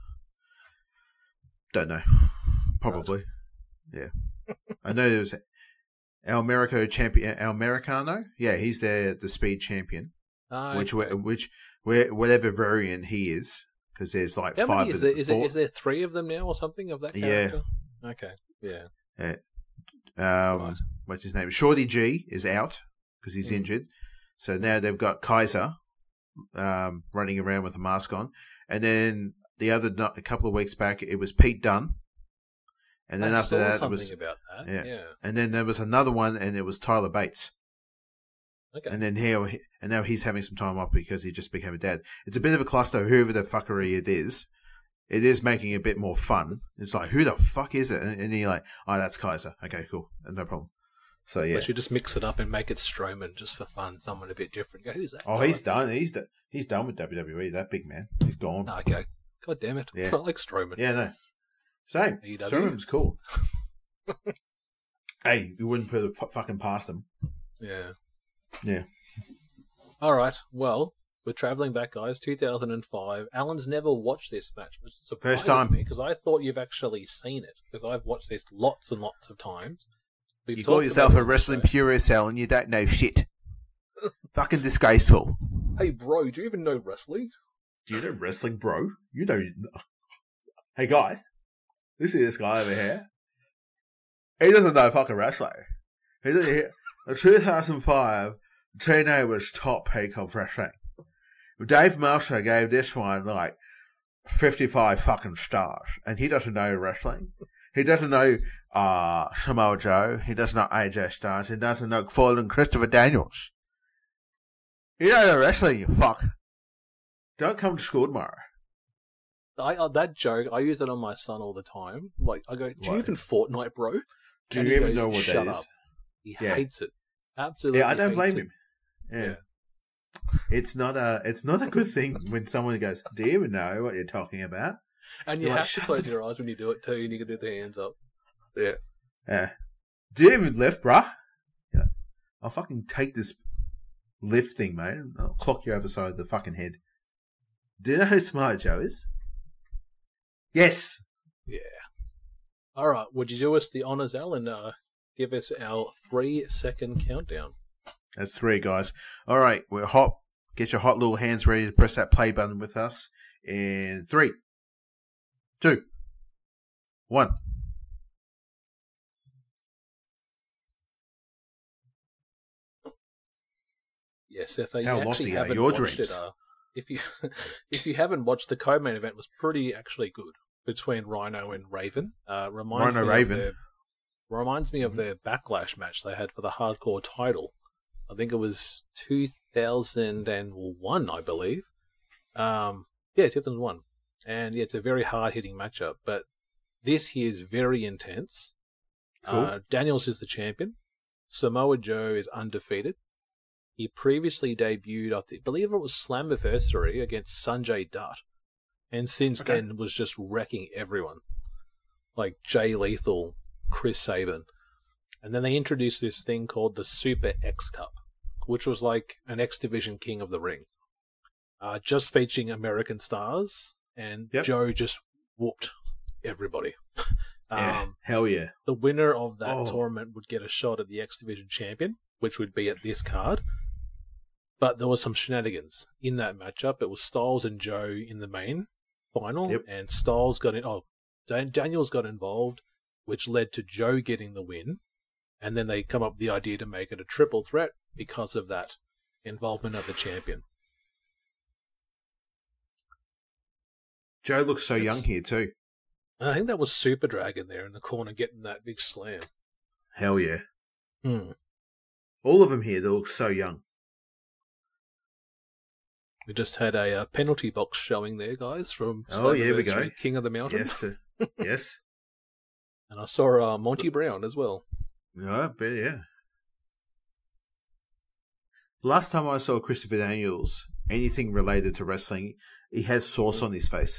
don't know. Probably. Yeah, I know there was El Americano. Yeah, he's the Speed champion. Which whatever variant he is, because there's like How five. many is there 3 of them now or something of that character? Yeah. Okay. Yeah. Right. What's his name? Shorty G is out because he's injured. So now they've got Kaiser running around with a mask on. And then a couple of weeks back, it was Pete Dunne. And then after that, it was about that. Yeah. And then there was another one, and it was Tyler Bates. Okay. And then now he's having some time off because he just became a dad. It's a bit of a cluster, whoever the fuckery it is. It is making it a bit more fun. It's like, who the fuck is it? And you're like, oh, that's Kaiser. Okay, cool. No problem. So, yeah. They should just mix it up and make it Strowman just for fun. Someone a bit different. Go, who's that? Oh, he's done. He's done with WWE. That big man. He's gone. Okay. God damn it. Yeah. I like Strowman. Yeah, no. Same. AEW. Strowman's cool. Hey, you wouldn't put it fucking past him. Yeah. Yeah. All right. Well, we're traveling back, guys. 2005. Alan's never watched this match, which surprises First time. me because I thought you've actually seen it because I've watched this lots and lots of times. You call yourself a wrestling purist, Alan, you don't know shit. Fucking disgraceful. Hey, bro, do you even know wrestling? Do you know wrestling, bro? You know. Hey, guys. This is this guy over here. He doesn't know fucking wrestling. The 2005 TNA was top peak of wrestling. Dave Meltzer gave this one like 55 fucking stars, and he doesn't know wrestling. He doesn't know Samoa Joe. He doesn't know AJ Styles. He doesn't know Fallen Christopher Daniels. You don't know wrestling, you fuck. Don't come to school tomorrow. That joke, I use it on my son all the time. Like, I go, do you even Fortnite, bro? Do And you he even goes, know what Shut that up. is? He Yeah. hates it. Absolutely. Yeah, I don't blame hates him. it. Yeah. It's not a good thing when someone goes, do you even know what you're talking about? And you You're like, have to "Shut close the your eyes when you do it too, and you can do the hands up. Yeah. Yeah. Do you even lift, bruh? Yeah. I'll fucking take this lift thing, mate. I'll clock you over the side of the fucking head. Do you know who Samoa Joe is? Yes. Yeah. All right. Would you do us the honours, Al, and give us our 3-second countdown? That's 3, guys. All right, we're hot. Get your hot little hands ready to press that play button with us. In 3, 2, 1. Yes, if you How actually lofty are haven't your watched dreams? it, if you haven't watched the co-main event, was pretty actually good between Rhino and Raven. Reminds me of their Backlash match they had for the Hardcore title. I think it was 2001, I believe. Yeah, 2001. And yeah, it's a very hard-hitting matchup, but this here is very intense. Cool. Daniels is the champion. Samoa Joe is undefeated. He previously debuted, I believe it was Slammiversary against Sanjay Dutt, and since then was just wrecking everyone, like Jay Lethal, Chris Sabin. And then they introduced this thing called the Super X Cup, which was like an X Division King of the Ring, just featuring American stars, and Joe just whooped everybody. Yeah, hell yeah. The winner of that tournament would get a shot at the X Division champion, which would be at this card. But there was some shenanigans in that matchup. It was Styles and Joe in the main final, and Styles got in. Daniels got involved, which led to Joe getting the win. And then they come up with the idea to make it a triple threat because of that involvement of the champion. Joe looks so young here too. And I think that was Super Dragon there in the corner getting that big slam. Hell yeah. Hmm. All of them here, they look so young. We just had a penalty box showing there, guys, from we go. King of the Mountain. Yes. Yes. And I saw Monty Brown as well. No, but yeah. Last time I saw Christopher Daniels, anything related to wrestling, he had sauce on his face.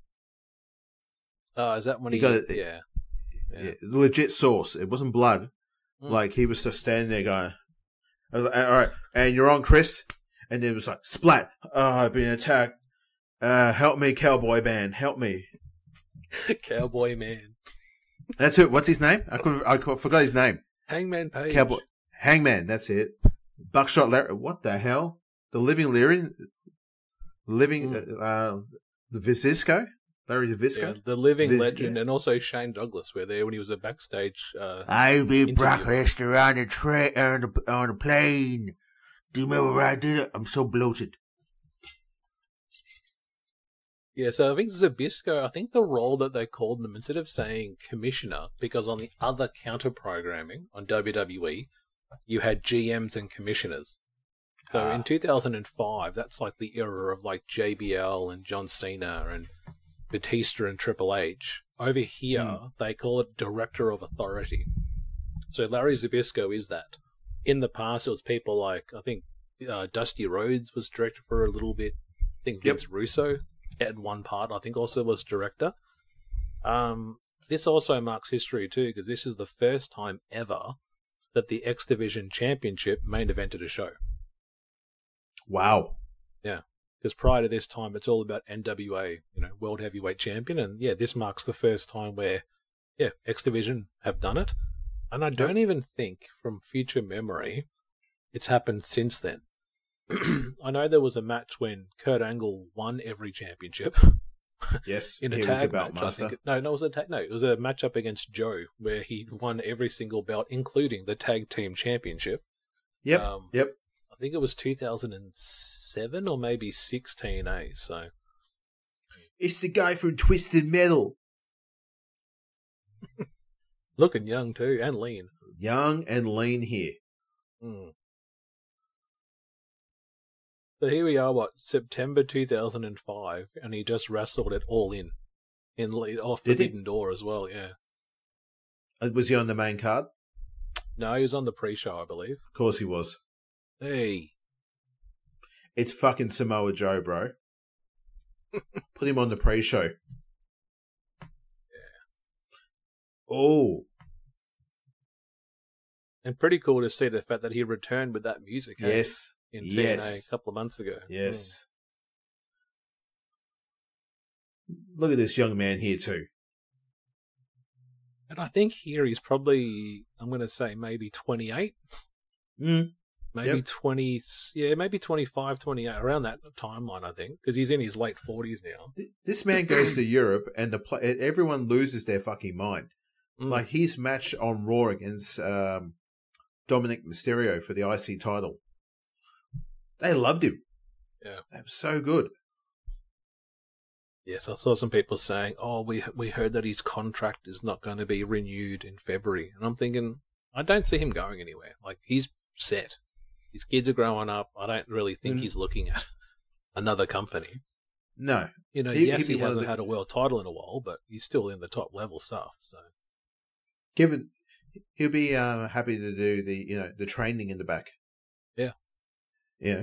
Is that when he got it? Yeah. Legit sauce. It wasn't blood. Like he was just standing there going, all right, and you're on, Chris. And then it was like, splat. I've been attacked. Help me, Cowboy Man. Help me. Cowboy Man. That's it. What's his name? I forgot his name. Hangman Page. Cowboy. Hangman. That's it. Buckshot Larry. What the hell? The Living Larry? The Visisco? Larry Visco? Yeah, the living legend, and also Shane Douglas were there when he was a backstage. I beat Brock Lesnar on a plane. Do you remember where I did it? I'm so bloated. Yeah, so I think Zbyszko, I think the role that they called him, instead of saying commissioner, because on the other counter programming on WWE, you had GMs and commissioners. So in 2005, that's like the era of like JBL and John Cena and Batista and Triple H. Over here, they call it Director of Authority. So Larry Zbyszko is that. In the past, it was people like, I think Dusty Rhodes was director for a little bit. I think Vince Russo at one part, I think, also was director. This also marks history too, because this is the first time ever that the X Division Championship main evented a show. Wow. Yeah. Because prior to this time, it's all about NWA, World Heavyweight Champion. And yeah, this marks the first time where, X Division have done it. And I don't even think, from future memory, it's happened since then. I know there was a match when Kurt Angle won every championship. Yes, in a he was a tag belt match. master. I think it was a tag. No, it was a matchup against Joe where he won every single belt, including the tag team championship. Yep, yep. I think it was 2007 or maybe 16. So It's the guy from Twisted Metal. looking young too and lean. Young and lean here. Mm. So here we are, September 2005, and he just wrestled it all in off Forbidden Door as well, yeah. Was he on the main card? No, he was on the pre-show, I believe. Of course he was. Hey. It's fucking Samoa Joe, bro. Put him on the pre-show. Yeah. Oh. And pretty cool to see the fact that he returned with that music. Yes. In TNA a couple of months ago. Yes. Look at this young man here too. And I think here he's probably, I'm going to say maybe 28. Maybe 20, maybe 25, 28, around that timeline, I think, because he's in his late 40s now. This man goes to Europe and everyone loses their fucking mind. Like his match on Raw against Dominic Mysterio for the IC title. They loved him. Yeah. That was so good. Yes, I saw some people saying, "Oh, we heard that his contract is not going to be renewed in February," and I'm thinking, I don't see him going anywhere. Like he's set. His kids are growing up. I don't really think he's looking at another company. No, he hasn't had a world title in a while, but he's still in the top level stuff. So, he'll be happy to do the training in the back. Yeah. Yeah.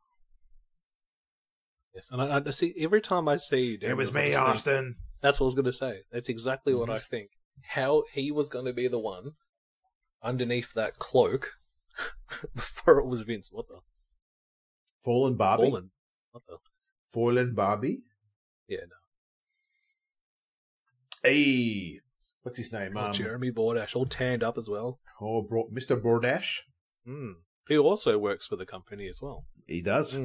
Yes, and I see every time I see it was me, Austin. That's what I was going to say. That's exactly what I think. How he was going to be the one underneath that cloak before it was Vince. What the? Fallen Barbie. What the? Fallen Barbie. Yeah, no. Hey, what's his name? Jeremy Bordash, all tanned up as well. Oh, Mr. Bordash. He also works for the company as well. He does.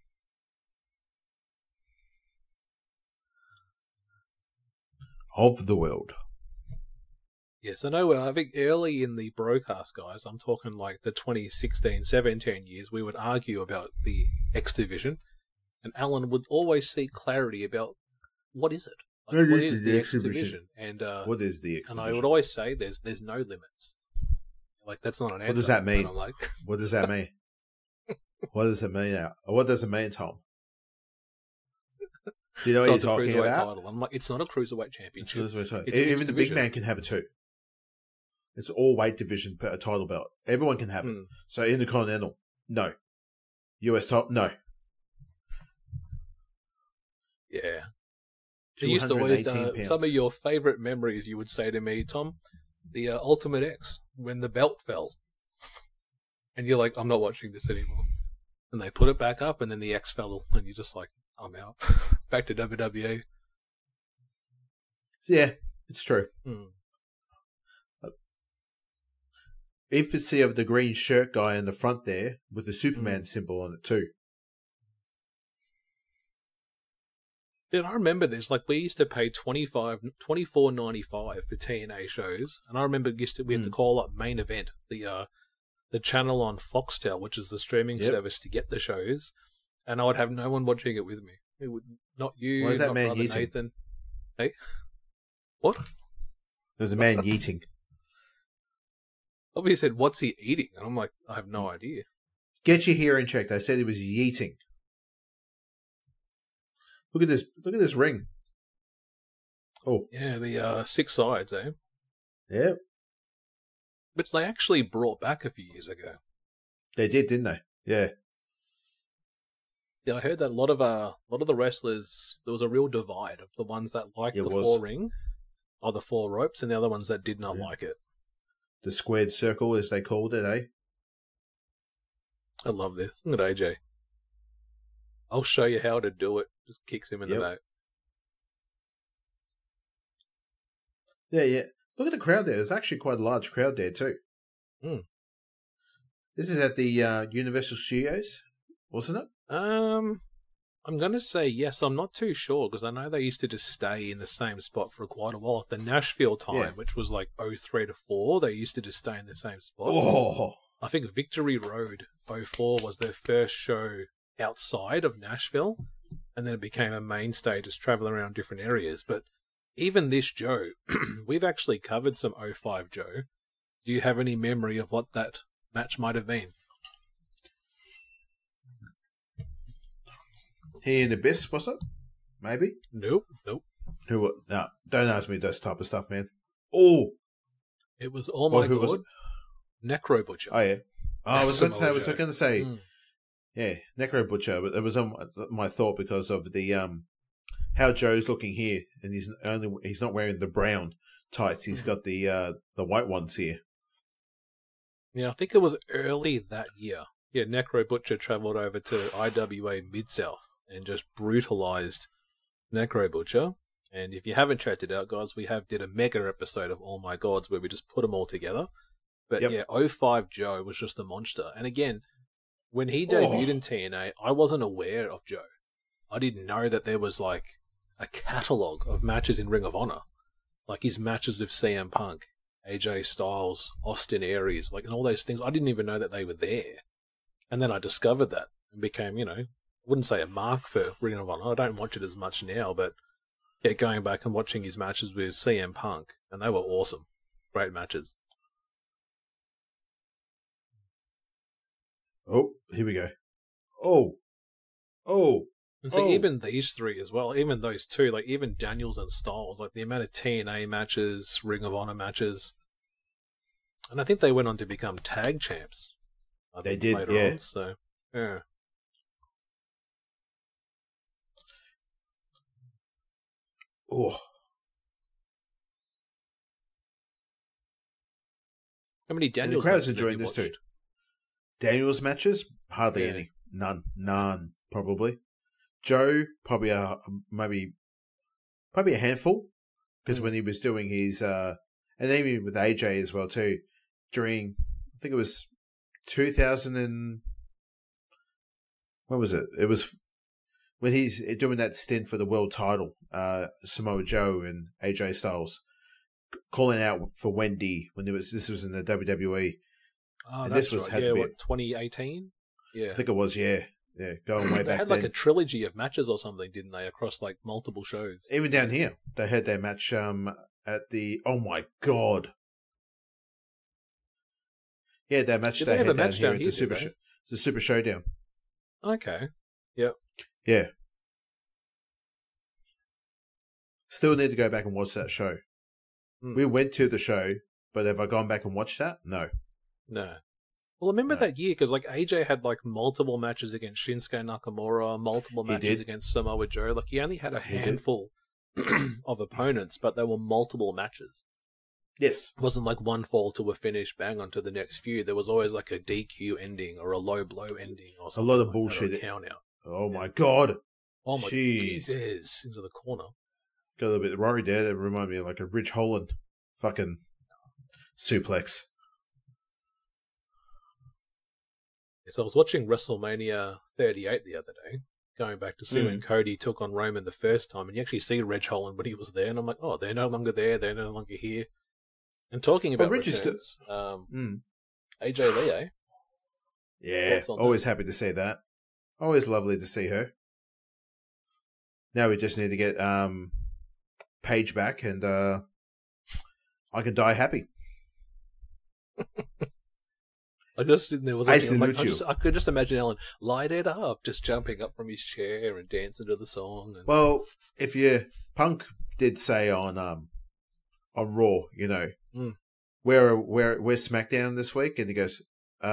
Of the world. Yes, I know. I think early in the broadcast, guys, I'm talking like the 2016, 17 years, we would argue about the X Division, and Alan would always seek clarity about what is it? Like, what is the X Division? And what is the X Division? And I would always say there's no limits. Like, that's not an answer. What does that mean? I'm like, what does that mean? What does it mean now? What does it mean, Tom? Do you know what you're talking about? Title. I'm like, it's not a cruiserweight championship. Even the big man can have it too. It's all weight division per a title belt. Everyone can have it. So Intercontinental, no. US top, no. Yeah. They used to always, pounds. some of your favourite memories, you would say to me, Tom, the Ultimate X, when the belt fell. And you're like, I'm not watching this anymore. And they put it back up, and then the X fell, and you're just like, I'm out. Back to WWE. So, yeah, it's true. Infancy of the green shirt guy in the front there with the Superman symbol on it too. Yeah, I remember this. Like, we used to pay $24.95 for TNA shows, and I remember we had to call up Main Event, the channel on Foxtel, which is the streaming service, to get the shows, and I would have no one watching it with me. It would not you, Why is that not man Brother yeeting? Nathan. Hey, what? There's a man yeeting. Obviously said, "What's he eating?" And I'm like, I have no idea. Get your hearing checked. They said he was yeeting. Look at this! Look at this ring. Oh, Yeah, the 6 sides, eh? Yep. Which they actually brought back a few years ago. They did, didn't they? Yeah. Yeah, I heard that a lot of the wrestlers, there was a real divide of the ones that liked the 4 ring, or the 4 ropes, and the other ones that did not like it. The squared circle, as they called it, eh? I love this. Look at AJ. I'll show you how to do it. Just kicks him in the back. Yeah, yeah. Look at the crowd there. There's actually quite a large crowd there too. This is at the Universal Studios, wasn't it? I'm going to say yes. I'm not too sure because I know they used to just stay in the same spot for quite a while. At the Nashville time, Yeah. which was like 03 to 4, they used to just stay in the same spot. Oh, I think Victory Road 04 was their first show outside of Nashville, and then it became a mainstay just traveling around different areas. But even this Joe, we've actually covered some 05 Joe. Do you have any memory of what that match might have been? he and Abyss, was it? Maybe. Nope. Who? No, don't ask me this type of stuff, man. Oh, It was, oh well, my who was god, Necro Butcher. oh yeah. Oh, I was going to say. I was Samoa going to say. Mm. Yeah, Necro Butcher. But it was on my thought because of the how Joe's looking here, and he's not wearing the brown tights. He's got the white ones here. Yeah, I think it was early that year. Yeah, Necro Butcher travelled over to IWA Mid-South and just brutalised Necro Butcher. And if you haven't checked it out, guys, we have did a mega episode of All My Gods where we just put them all together. But Yep. yeah, 05 Joe was just a monster. And again, when he debuted in TNA, I wasn't aware of Joe. I didn't know that there was like a catalogue of matches in Ring of Honor. Like his matches with CM Punk, AJ Styles, Austin Aries, like and all those things. I didn't even know that they were there. And then I discovered that and became, I wouldn't say a mark for Ring of Honor. I don't watch it as much now, but yeah, going back and watching his matches with CM Punk, and they were awesome. Great matches. Oh, here we go. Oh. And so Oh. even these three as well, even those two, like even Daniels and Styles, like the amount of TNA matches, Ring of Honor matches. And I think they went on to become tag champs. I They think, did, later yeah. on, so, yeah. Oh. How many And the Daniels crowd's matches have enjoying you this too. watched? Daniel's matches? Hardly Yeah. any. None, probably. Joe, probably maybe a handful. Because when he was doing his, and even with AJ as well too, during, I think it was 2000 and, when was it? It was when he's doing that stint for the world title, Samoa Joe and AJ Styles, calling out for Wendy when this was in the WWE. Oh, And that's this was- right. had Yeah, to be- what, 2018? Yeah. I think it was, yeah, going way They back had then. like a trilogy of matches or something, didn't they, across like multiple shows? Even down here, they had their match at the. Oh my god! Yeah, their match Did they they have had a down match here down at here, the Super did they? the Super Showdown. Okay. Yeah. Still need to go back and watch that show. Hmm. We went to the show, but have I gone back and watched that? No. No. Well, I remember No. that year because like AJ had like multiple matches against Shinsuke Nakamura, multiple He matches did. against Samoa Joe. Like he only had a He did. handful of opponents, but there were multiple matches. Yes. It wasn't like one fall to a finish, bang on to the next feud. There was always like a DQ ending or a low blow ending or something. lot of like that, or bullshit. a count out. Oh my god! Oh my Jeez. Jesus, into the corner. Got a little bit worried there. That reminded me of like a Rich Holland fucking suplex. So I was watching WrestleMania 38 the other day, going back to see when Cody took on Roman the first time, and you actually see Reg Holland when he was there, and I'm like, oh, they're no longer there, they're no longer here. And talking about Reg is returns, Mm. AJ Lee, eh? Yeah, Thoughts on always happy to see that. Always lovely to see her. Now we just need to get Paige back, and I can die happy. I just sitting there was I watching, I'm like, salute you. I could just imagine Ellen light it up, just jumping up from his chair and dancing to the song. And, Well, if you Punk did say on Raw, Mm. where's SmackDown this week, and he goes,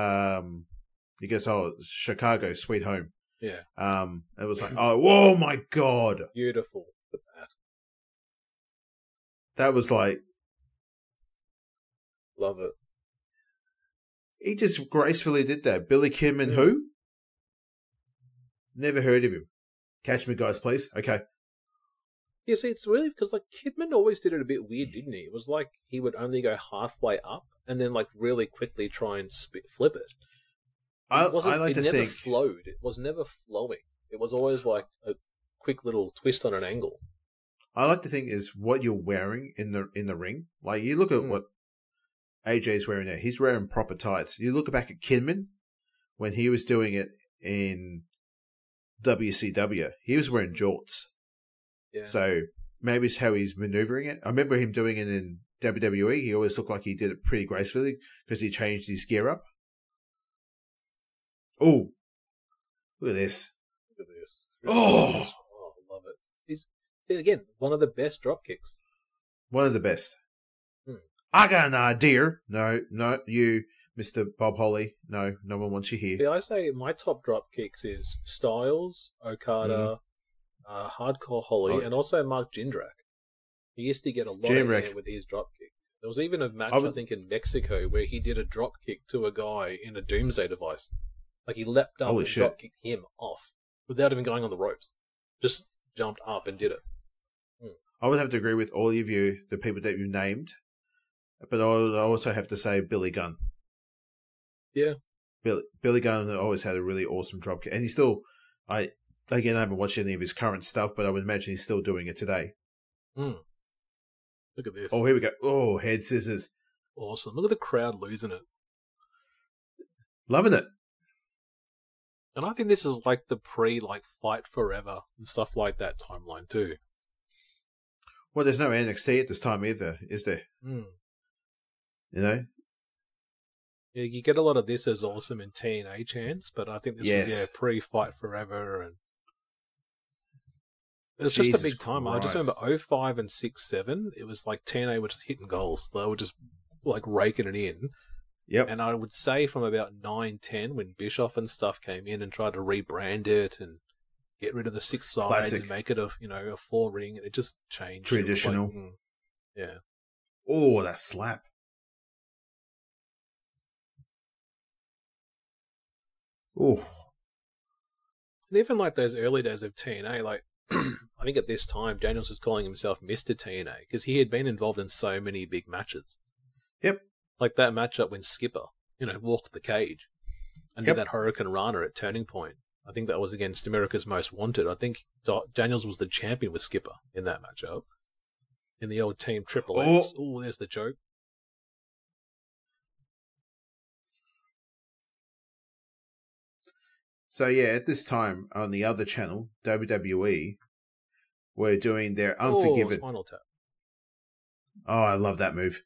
oh, Chicago, sweet home. yeah, It was like, oh my god, beautiful. Look at that. that was like Love it. he just gracefully did that. Billy Kim and who? Never heard of him. Catch me, guys, please. Okay. Yeah, see, it's really because like Kidman always did it a bit weird, didn't he? It was like he would only go halfway up and then like really quickly try and flip it. I It wasn't- like it to never think. flowed. It was never flowing. It was always like a quick little twist on an angle. I like to think is what you're wearing in the ring. Like you look at what AJ's wearing there. He's wearing proper tights. You look back at Kidman when he was doing it in WCW. He was wearing jorts. Yeah. So maybe it's how he's maneuvering it. I remember him doing it in WWE. He always looked like he did it pretty gracefully because he changed his gear up. Oh, look at this. Look at this. Oh, I love it. He's, again, one of the best drop kicks. one of the best. I got an idea. No, not you, Mr. Bob Holly. No, no one wants you here. See, I say my top drop kicks is Styles, Okada, Hardcore Holly, and also Mark Jindrak. He used to get a lot of air with his drop kick. There was even a match, I think, in Mexico where he did a drop kick to a guy in a Doomsday device. Like he leapt up and drop kicked him off without even going on the ropes. Just jumped up and did it. I would have to agree with all of you, the people that you named, but I would also have to say Billy Gunn. Yeah. Billy Gunn always had a really awesome drop kick. And he's still, I haven't watched any of his current stuff, but I would imagine he's still doing it today. Look at this. Oh, here we go. Oh, head scissors. Awesome. Look at the crowd losing it. Loving it. And I think this is like the Fight Forever and stuff like that timeline too. Well, there's no NXT at this time either, is there? You know? Yeah, you get a lot of this as awesome in TNA chants, but I think this was pre-Fight Forever, and it was just a big time. Christ. I just remember 05 and 6, 7. It was like TNA were just hitting goals. They were just like raking it in. Yep. And I would say from about 9, 10, when Bischoff and stuff came in and tried to rebrand it and get rid of the 6 sides Classic. and make it a 4-ring, and it just changed. Traditional. Like, yeah. Oh, that slap. Oh. And even like those early days of TNA, like I think at this time Daniels was calling himself Mr. TNA because he had been involved in so many big matches. Yep. Like that matchup when Skipper, walked the cage and did that Hurricane Rana at Turning Point. I think that was against America's Most Wanted. I think Daniels was the champion with Skipper in that matchup. In the old team Triple X. Oh, there's the joke. So yeah, at this time on the other channel, WWE, were doing their Unforgiven. Spinal Tap. Oh, I love that move.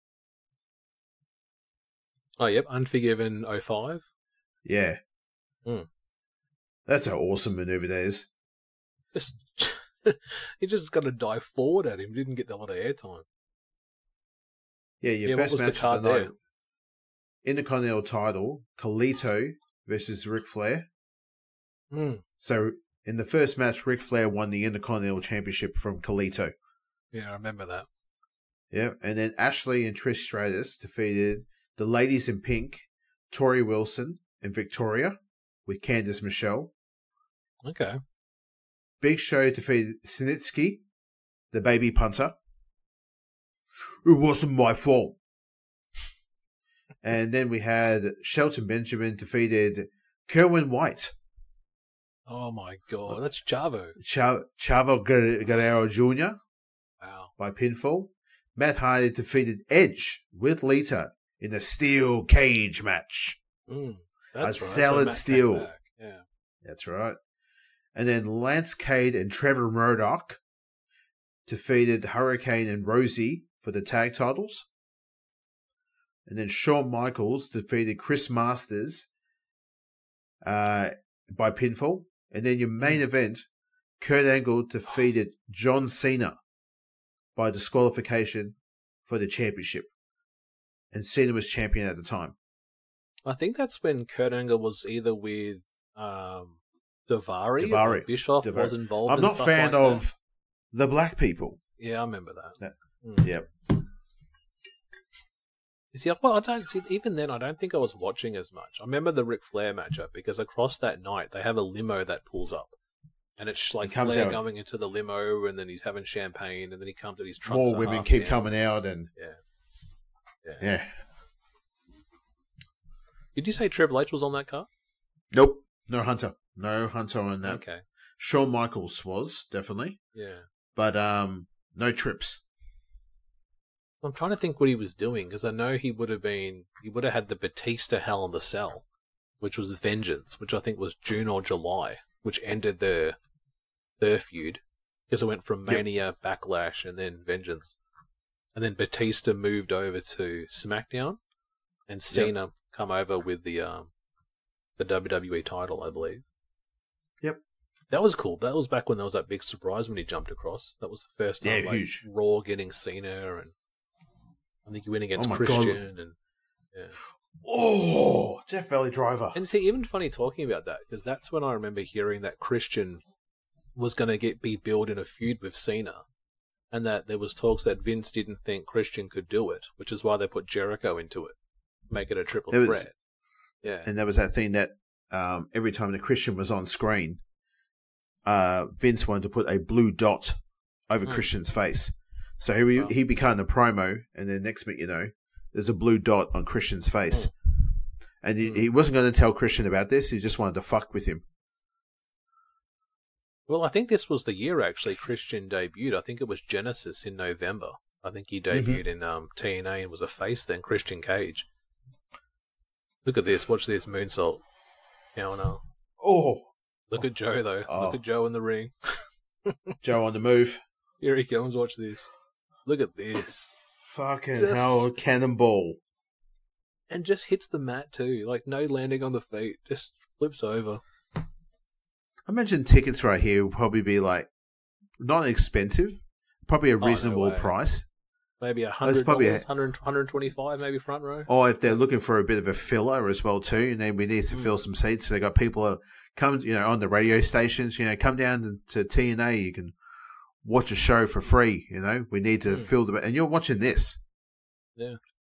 Oh, yep, Unforgiven 05. Yeah. That's an awesome maneuver that is. Just he just got to dive forward at him. Didn't get a lot of airtime. Yeah, your first what was match the card of the night. there? Intercontinental title, Carlito versus Ric Flair. So in the first match, Ric Flair won the Intercontinental Championship from Carlito. Yeah, I remember that. Yeah, and then Ashley and Trish Stratus defeated the Ladies in Pink, Tori Wilson and Victoria with Candice Michelle. Okay. Big Show defeated Sinitsky, the baby punter. It wasn't my fault. And then we had Shelton Benjamin defeated Kerwin White. Oh my god, that's Chavo. Chavo Guerrero Jr. Wow. by pinfall. Matt Hardy defeated Edge with Lita in a steel cage match. That's a solid steel. Yeah. That's right. And then Lance Cade and Trevor Murdoch defeated Hurricane and Rosie for the tag titles. And then Shawn Michaels defeated Chris Masters by pinfall. And then your main event, Kurt Angle defeated John Cena by disqualification for the championship. And Cena was champion at the time. I think that's when Kurt Angle was either with Daivari or Bischoff was involved. I'm not a fan of the black people. Yeah, I remember that. Yep. You see, well, I don't see, even then, I don't think I was watching as much. I remember the Ric Flair matchup because across that night they have a limo that pulls up, and it's like Flair going into the limo, and then he's having champagne, and then he comes to his trucks. More women keep coming out, and yeah. Did you say Triple H was on that car? Nope. No Hunter. No Hunter on that. Okay. Shawn Michaels was, definitely. Yeah. But no Trips. I'm trying to think what he was doing, because I know he would have had the Batista Hell in the Cell, which was Vengeance, which I think was June or July, which ended their feud, because it went from Mania, Backlash, and then Vengeance. And then Batista moved over to SmackDown, and Cena come over with the WWE title, I believe. Yep. That was cool. That was back when there was that big surprise when he jumped across. That was the first time, huge. Raw getting Cena, and I think he went against my Christian, God. and Oh, Jeff Valley Driver. And see, even funny talking about that, because that's when I remember hearing that Christian was going to be billed in a feud with Cena, and that there was talks that Vince didn't think Christian could do it, which is why they put Jericho into it, make it a triple threat. Yeah, and there was that thing that every time the Christian was on screen, Vince wanted to put a blue dot over Christian's face. So he became the promo, and then next minute, there's a blue dot on Christian's face. And he wasn't going to tell Christian about this. He just wanted to fuck with him. Well, I think this was the year, actually, Christian debuted. I think it was Genesis in November. I think he debuted in TNA and was a face then, Christian Cage. Look at this. Watch this moonsault. Counter. Oh. Look at Joe, though. Oh. Look at Joe in the ring. Joe on the move. Here he comes. Watch this. Look at this. Fucking hell, cannonball. And just hits the mat, too. Like, no landing on the feet. Just flips over. I imagine tickets right here will probably be, like, not expensive. Probably a reasonable price. Maybe $100, $125, maybe front row. Or if they're looking for a bit of a filler as well, too, and then we need to fill some seats. So they got people come, on the radio stations, come down to TNA. You can watch a show for free, We need to fill them. And you're watching this. Yeah.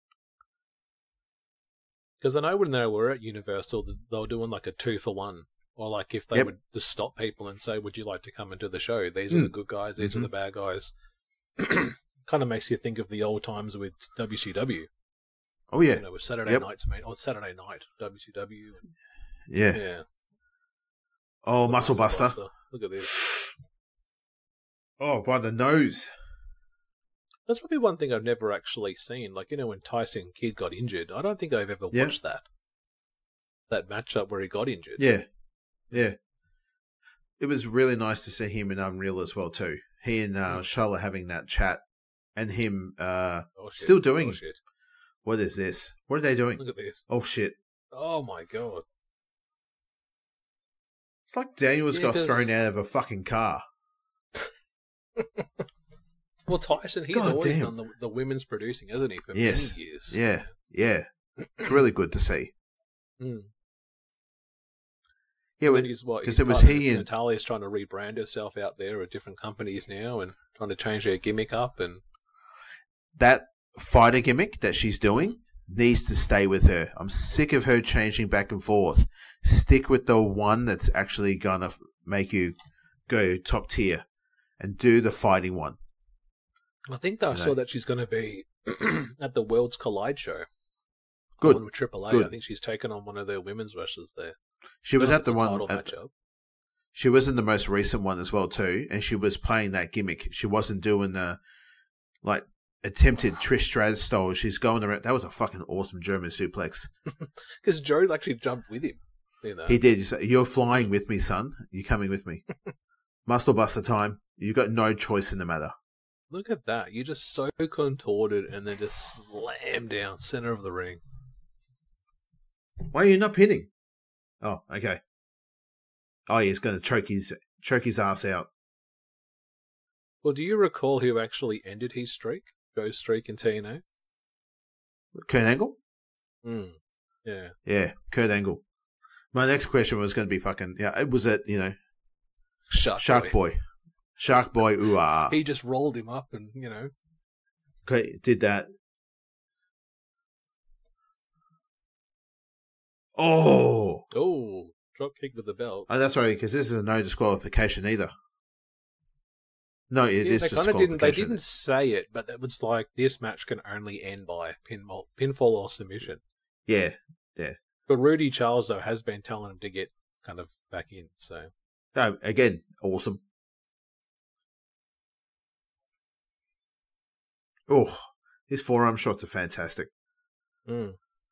Because I know when they were at Universal, they were doing like a 2-for-1. Or like if they would just stop people and say, would you like to come into the show? These are the good guys, these are the bad guys. Kind of makes you think of the old times with WCW. Oh, yeah. With Saturday nights, mate. Or Saturday night, WCW. Yeah. Oh, Muscle Buster. Look at this. Oh, by the nose. That's probably one thing I've never actually seen. Like, when Tyson Kidd got injured, I don't think I've ever watched that. That matchup where he got injured. Yeah. It was really nice to see him in Unreal as well, too. He and Charlotte having that chat. And him still doing... Oh, shit. What is this? What are they doing? Look at this. Oh, shit. Oh, my God. It's like Daniels got thrown out of a fucking car. Well, Tyson, he's always done the women's producing, hasn't he, for many years? Yeah. It's really good to see. Yeah, because it was he and Natalia's trying to rebrand herself out there at different companies now and trying to change her gimmick up. And that fighter gimmick that she's doing needs to stay with her. I'm sick of her changing back and forth. Stick with the one that's actually going to make you go top tier and do the fighting one. I think I saw that she's going to be at the Worlds Collide show. Good. With AAA. Good. I think she's taken on one of their women's wrestlers there. She was at the one. Matchup. She was in the most recent one as well too, and she was playing that gimmick. She wasn't doing the attempted Trish Stratus style. She's going around. That was a fucking awesome German suplex. Because Joe actually jumped with him. He did. He said, "You're flying with me, son. You're coming with me." Muscle Buster time. You've got no choice in the matter. Look at that. You're just so contorted and then just slam down center of the ring. Why are you not pinning? Oh, okay. Oh, he's going to choke his ass out. Well, do you recall who actually ended his streak? Joe's streak in TNA? Kurt Angle? Yeah. Yeah, Kurt Angle. My next question was going to be it was at, Shark Boy. Shark Boy, ooh ah. He just rolled him up and, Okay, did that. Oh, drop kick with the belt. Oh, that's right, because this is a no disqualification either. No, it is disqualification. They didn't say it, but it was like this match can only end by pinfall or submission. Yeah. But Rudy Charles, though, has been telling him to get kind of back in. So No, again, awesome. Oh, his forearm shots are fantastic. And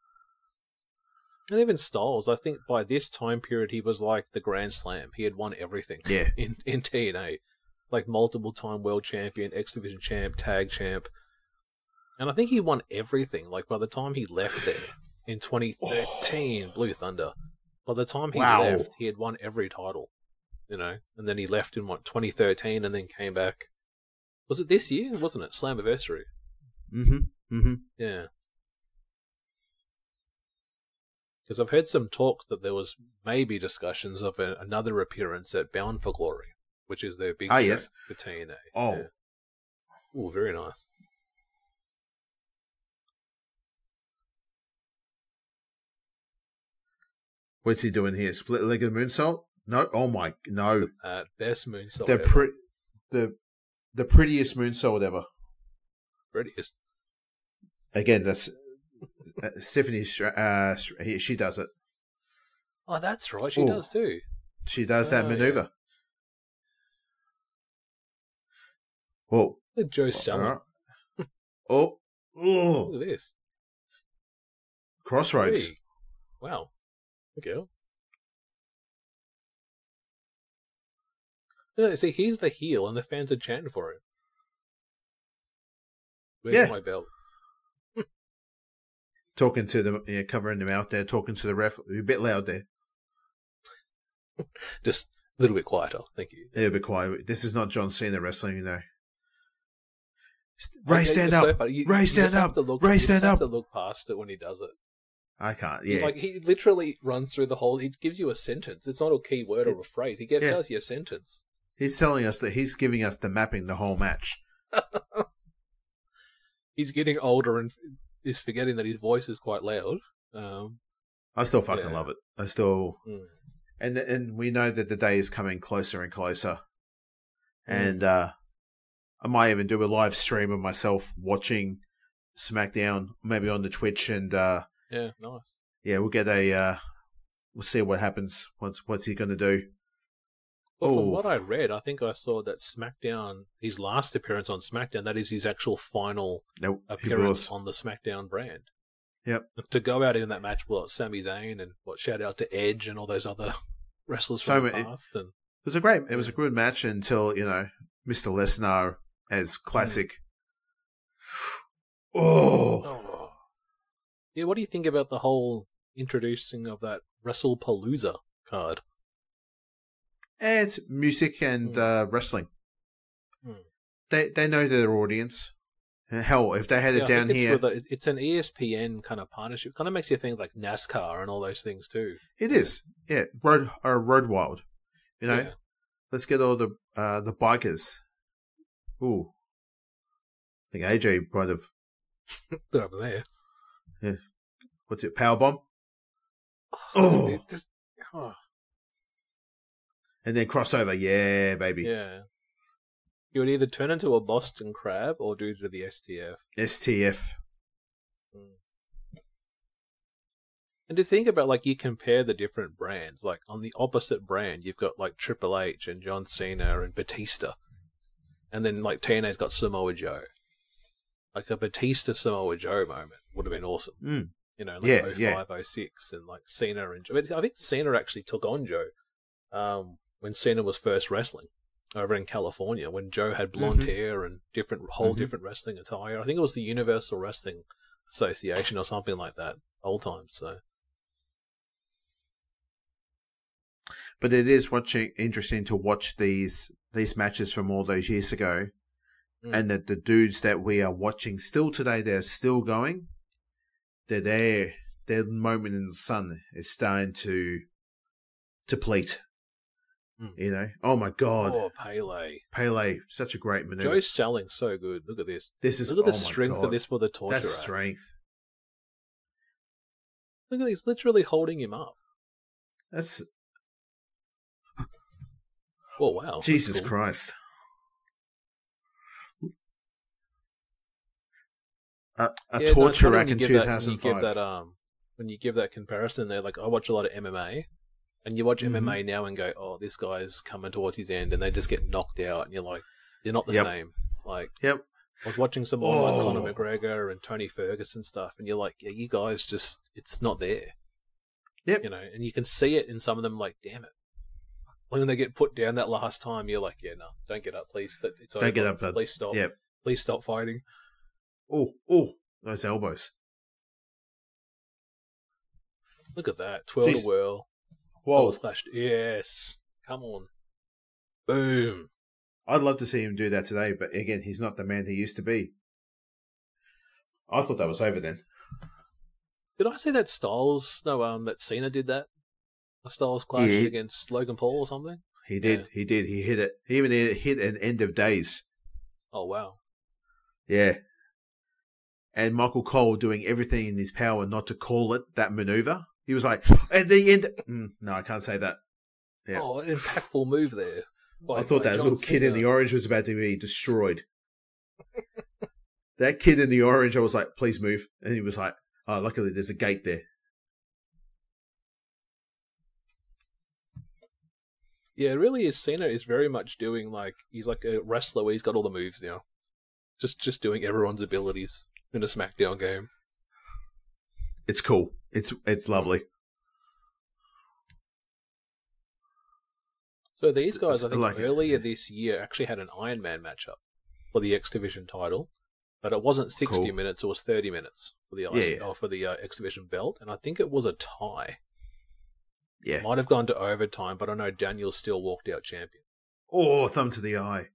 even Styles, I think by this time period he was like the Grand Slam. He had won everything. Yeah. in TNA, like multiple time world champion, X Division champ, tag champ, and I think he won everything. Like by the time he left there in 2013, Blue Thunder. By the time he left, he had won every title. You know, and then he left in 2013, and then came back. Was it this year? Wasn't it Slammiversary? Yeah. Because I've heard some talk that there was maybe discussions of another appearance at Bound for Glory, which is their big show for TNA. Oh. Yeah. Ooh, very nice. What's he doing here? Split-legged moonsault? No. Oh my, no. Best moonsault The ever. the prettiest moonsault ever. Prettiest. Again, that's Stephanie. She does it. Oh, that's right. She does too. She does that maneuver. Yeah. Oh, Look at Joe Selling. Oh, Look at this. Crossroads. Hey. Wow. Okay. Yeah, see, he's the heel, and the fans are chanting for him. Where's my belt? Talking to them, covering them out there, talking to the ref. A bit loud there. Just a little bit quieter, thank you. Yeah, a bit quiet. This is not John Cena wrestling, you know. Ray, stand up. Ray, stand up. Ray, stand up. You have to look past it when he does it. I can't. Yeah, Like he literally runs through the whole. He gives you a sentence. It's not a key word or a phrase. He tells you a sentence. He's telling us that he's giving us the mapping the whole match. He's getting older and is forgetting that his voice is quite loud. I still fucking love it. I still, and we know that the day is coming closer and closer, and I might even do a live stream of myself watching SmackDown, maybe on the Twitch, and yeah, nice. Yeah, we'll get we'll see what happens. What's he going to do? Well, from what I read, I think I saw that SmackDown, his last appearance on SmackDown, that is his actual final appearance on the SmackDown brand. Yep. To go out in that match, Sami Zayn and shout out to Edge and all those other wrestlers from the past. It was a good match until, Mr. Lesnar as classic. Oh. Yeah, what do you think about the whole introducing of that WrestlePalooza card? It's music and wrestling. They know their audience. Hell, if they had it down here... It's an ESPN kind of partnership. Kind of makes you think like NASCAR and all those things too. It is. Yeah, Road Wild. Let's get all the bikers. Ooh. I think AJ might have... over there. Yeah. What's it? Powerbomb? Oh. And then crossover. Yeah, baby. Yeah. You would either turn into a Boston Crab or do to the STF. STF. And to think about, you compare the different brands. Like, on the opposite brand, you've got, Triple H and John Cena and Batista. And then, TNA's got Samoa Joe. Like, a Batista-Samoa Joe moment would have been awesome. 05, 06, and, Cena and Joe. I think Cena actually took on Joe when Cena was first wrestling over in California, when Joe had blonde hair and different wrestling attire. I think it was the Universal Wrestling Association or something like that, old times, so... But it is interesting to watch these matches from all those years ago, and that the dudes that we are watching still today, they're still going. That their moment in the sun is starting to deplete. Oh my God. Oh, Pele. Pele, such a great maneuver. Joe's selling so good. Look at this. Look at the strength of this for the torture. That's strength. Look at this, literally holding him up. That's... Oh, wow. Jesus Christ. A torture rack in 2005. When you give that comparison there, I watch a lot of MMA, And you watch MMA now and go, oh, this guy's coming towards his end, and they just get knocked out, and you're like, they're not the same. Like, Yep. I was watching some more like Conor McGregor and Tony Ferguson stuff, and you're like, yeah, you guys just, it's not there. Yep. You know, and you can see it in some of them, like, damn it. When they get put down that last time, you're like, yeah, no, don't get up, please. It's over. Don't get up. Please stop. Yep. Please stop fighting. Oh, those elbows. Look at that. Twirl Jeez. to whirl. Whoa. Splashed. Yes. Come on. Boom. I'd love to see him do that today, but again, he's not the man he used to be. I thought that was over then. Did I see that that Cena did that? A Styles clash against Logan Paul or something? He did. Yeah. He did. He hit it. He even hit an end of days. Oh, wow. Yeah. And Michael Cole doing everything in his power not to call it that maneuver. He was like, at the end. No, I can't say that. Yeah. Oh, an impactful move there. I thought that little kid in the orange was about to be destroyed. That kid in the orange, I was like, please move. And he was like, oh, luckily there's a gate there. Yeah, it really is. Cena is very much doing he's like a wrestler where he's got all the moves now. Just doing everyone's abilities in a SmackDown game. It's cool. It's lovely. So these guys, I think, like earlier this year actually had an Iron Man matchup for the X Division title, but it wasn't 60 minutes; it was 30 minutes for the X Division belt, and I think it was a tie. Yeah, might have gone to overtime, but I know Daniel still walked out champion. Oh, thumb to the eye.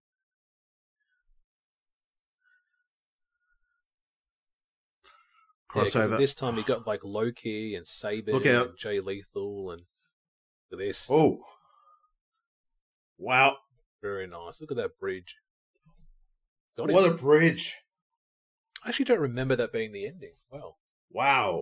Crossover. Yeah, this time he got like Low-Ki and Saban and Jay Lethal and look at this. Oh. Wow. Very nice. Look at that bridge. What a bridge. I actually don't remember that being the ending. Wow. Wow.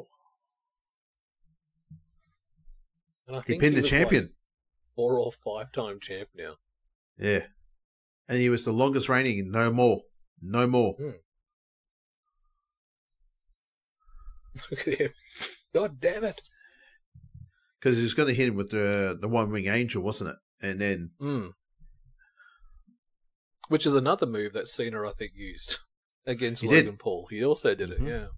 And I He think pinned the champion. Like 4 or 5-time champ now. Yeah. And he was the longest reigning. No more. Look at him. God damn it. Because he was going to hit him with the One Wing Angel, wasn't it? And then... Which is another move that Cena, I think, used against Logan Paul. He also did it, yeah.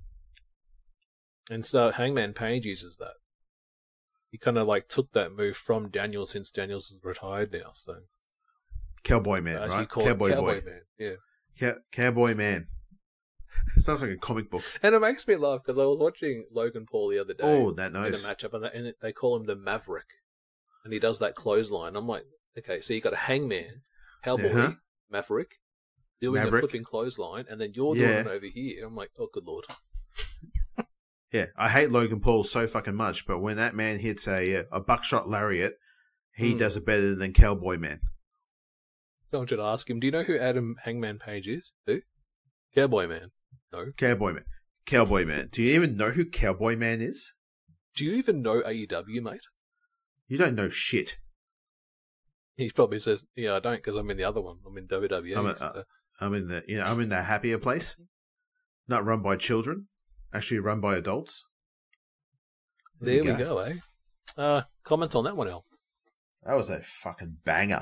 And so Hangman Page uses that. He kind of took that move from Daniel since Daniels is retired now. So Cowboy Man, as right? He called Cowboy Man, yeah. Cowboy Man. Sounds like a comic book. And it makes me laugh because I was watching Logan Paul the other day. Oh, that nice. In a matchup, and they call him the Maverick. And he does that clothesline. I'm like, okay, so you got a Hangman, Cowboy, Maverick, doing a flipping clothesline, and then you're doing it over here. I'm like, oh, good Lord. Yeah, I hate Logan Paul so fucking much, but when that man hits a buckshot lariat, he does it better than Cowboy Man. I want you to ask him, do you know who Adam Hangman Page is? Who? Cowboy Man. No. Cowboy Man. Cowboy Man. Do you even know who Cowboy Man is? Do you even know AEW, mate? You don't know shit. He probably says, yeah, I don't because I'm in the other one. I'm in WWE. I'm in the happier place. Not run by children. Actually run by adults. There we go, eh? Comments on that one, Al? That was a fucking banger.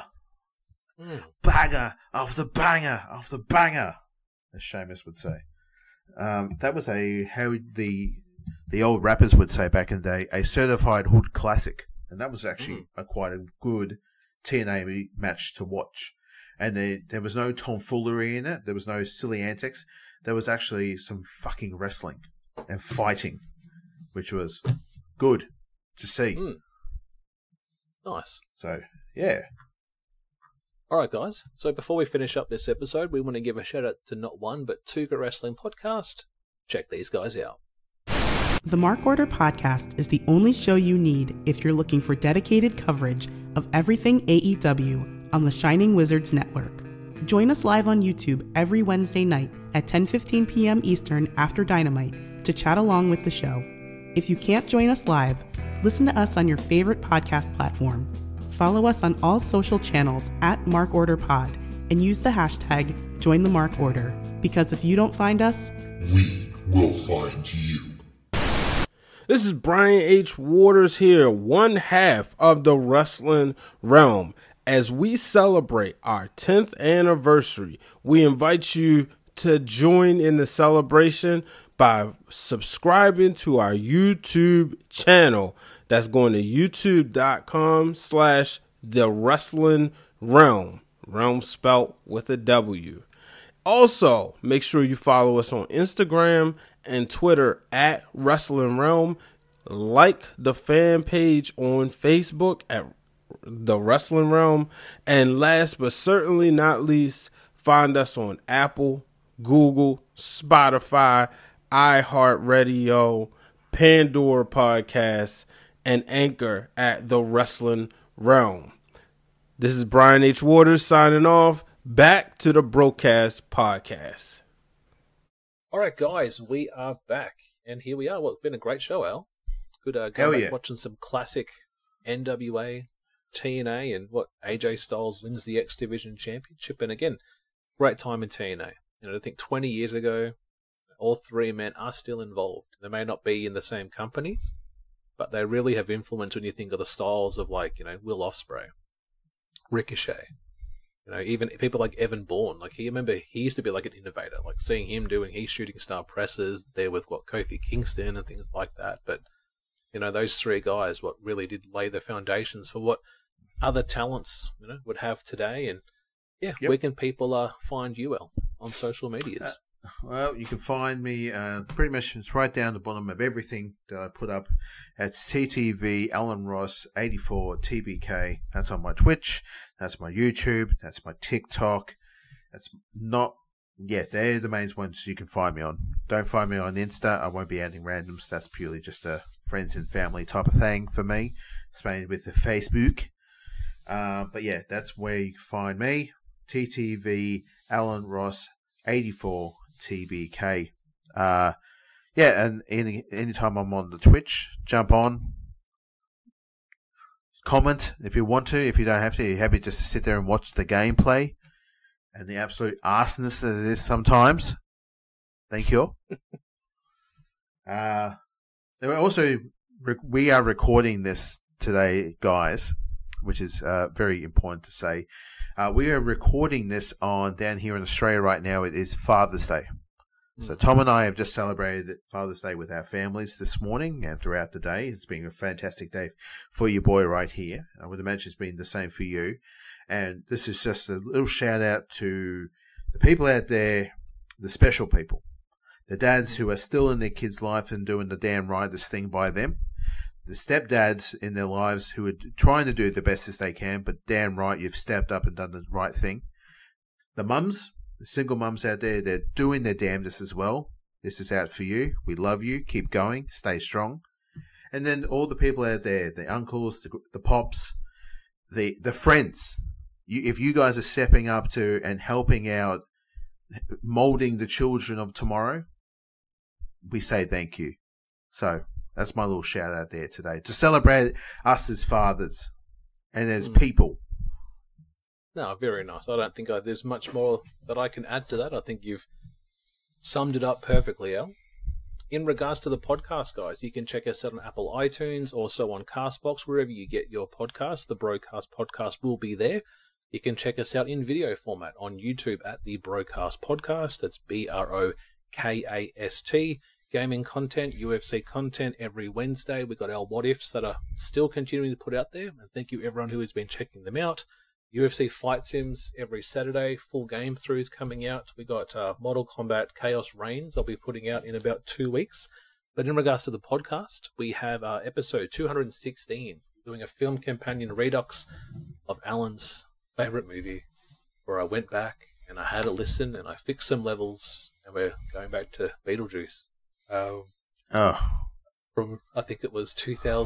Banger after banger after banger, as Sheamus would say. That was how the old rappers would say back in the day, a certified hood classic. And that was actually quite a good TNA match to watch. And there was no tomfoolery in it. There was no silly antics. There was actually some fucking wrestling and fighting, which was good to see. Nice. So, yeah. All right, guys. So before we finish up this episode, we want to give a shout out to not one, but two Good Wrestling Podcast. Check these guys out. The Mark Order Podcast is the only show you need if you're looking for dedicated coverage of everything AEW on the Shining Wizards Network. Join us live on YouTube every Wednesday night at 10:15 p.m. Eastern after Dynamite to chat along with the show. If you can't join us live, listen to us on your favorite podcast platform. Follow us on all social channels at Mark Order Pod and use the hashtag #JoinTheMarkOrder, because if you don't find us, we will find you. This is Brian H. Waters here, one half of the Wrestling Realm. As we celebrate our 10th anniversary, we invite you to join in the celebration by subscribing to our YouTube channel. That's going to youtube.com/The Wrestling Realm. Realm spelt with a W. Also, make sure you follow us on Instagram and Twitter at Wrestling Realm. Like the fan page on Facebook at The Wrestling Realm. And last but certainly not least, find us on Apple, Google, Spotify, iHeartRadio, Pandora Podcasts, and Anchor at The Wrestling Realm. This is Brian H. Waters signing off. Back to the Broadcast Podcast. All right, guys, we are back. And here we are. Well, it's been a great show, Al. Good going back watching some classic NWA, TNA, and AJ Styles wins the X Division Championship. And again, great time in TNA. I think 20 years ago, all three men are still involved. They may not be in the same companies, but they really have influence when you think of the styles of Will Ospreay, Ricochet, even people like Evan Bourne. He used to be like an innovator, seeing him doing heat shooting style presses there with Kofi Kingston and things like that. But, those three guys, really did lay the foundations for what other talents, would have today. And where can people find you, El, on social medias? Well, you can find me pretty much it's right down the bottom of everything that I put up. It's TTV Alan Ross 84 TBK. That's on my Twitch. That's my YouTube. That's my TikTok. They're the main ones you can find me on. Don't find me on Insta. I won't be adding randoms. That's purely just a friends and family type of thing for me. Same with the Facebook. But yeah, that's where you can find me. TTV Alan Ross 84 TBK. And anytime I'm on the Twitch, jump on, comment if you want to. If you don't have to, you're happy just to sit there and watch the gameplay and the absolute arseness that it is sometimes. Thank you. We are recording this today, guys, which is very important to say. We are recording this down here in Australia right now. It is Father's Day. So Tom and I have just celebrated Father's Day with our families this morning and throughout the day. It's been a fantastic day for your boy right here. I would imagine it's been the same for you. And this is just a little shout out to the people out there, the special people, the dads who are still in their kids' life and doing the damn rightest thing by them. The stepdads in their lives who are trying to do the best as they can, but damn right you've stepped up and done the right thing. The mums, the single mums out there, they're doing their damnedest as well. This is out for you. We love you. Keep going. Stay strong. And then all the people out there, the uncles, the pops, the friends. If you guys are stepping up to and helping out, molding the children of tomorrow, we say thank you. So that's my little shout out there today to celebrate us as fathers and as people. No, very nice. I don't think there's much more that I can add to that. I think you've summed it up perfectly, Al. In regards to the podcast, guys, you can check us out on Apple iTunes, also on CastBox, wherever you get your podcast. The Broadcast Podcast will be there. You can check us out in video format on YouTube at the Broadcast Podcast. That's BROKAST. Gaming content, UFC content every Wednesday. We've got our what ifs that are still continuing to put out there. And thank you everyone who has been checking them out. UFC fight sims every Saturday. Full game throughs coming out. We got Mortal Kombat Chaos Reigns I'll be putting out in about 2 weeks. But in regards to the podcast, we have episode 216, doing a film companion redux of Alan's favourite movie, where I went back and I had a listen and I fixed some levels, and we're going back to Beetlejuice. From I think it was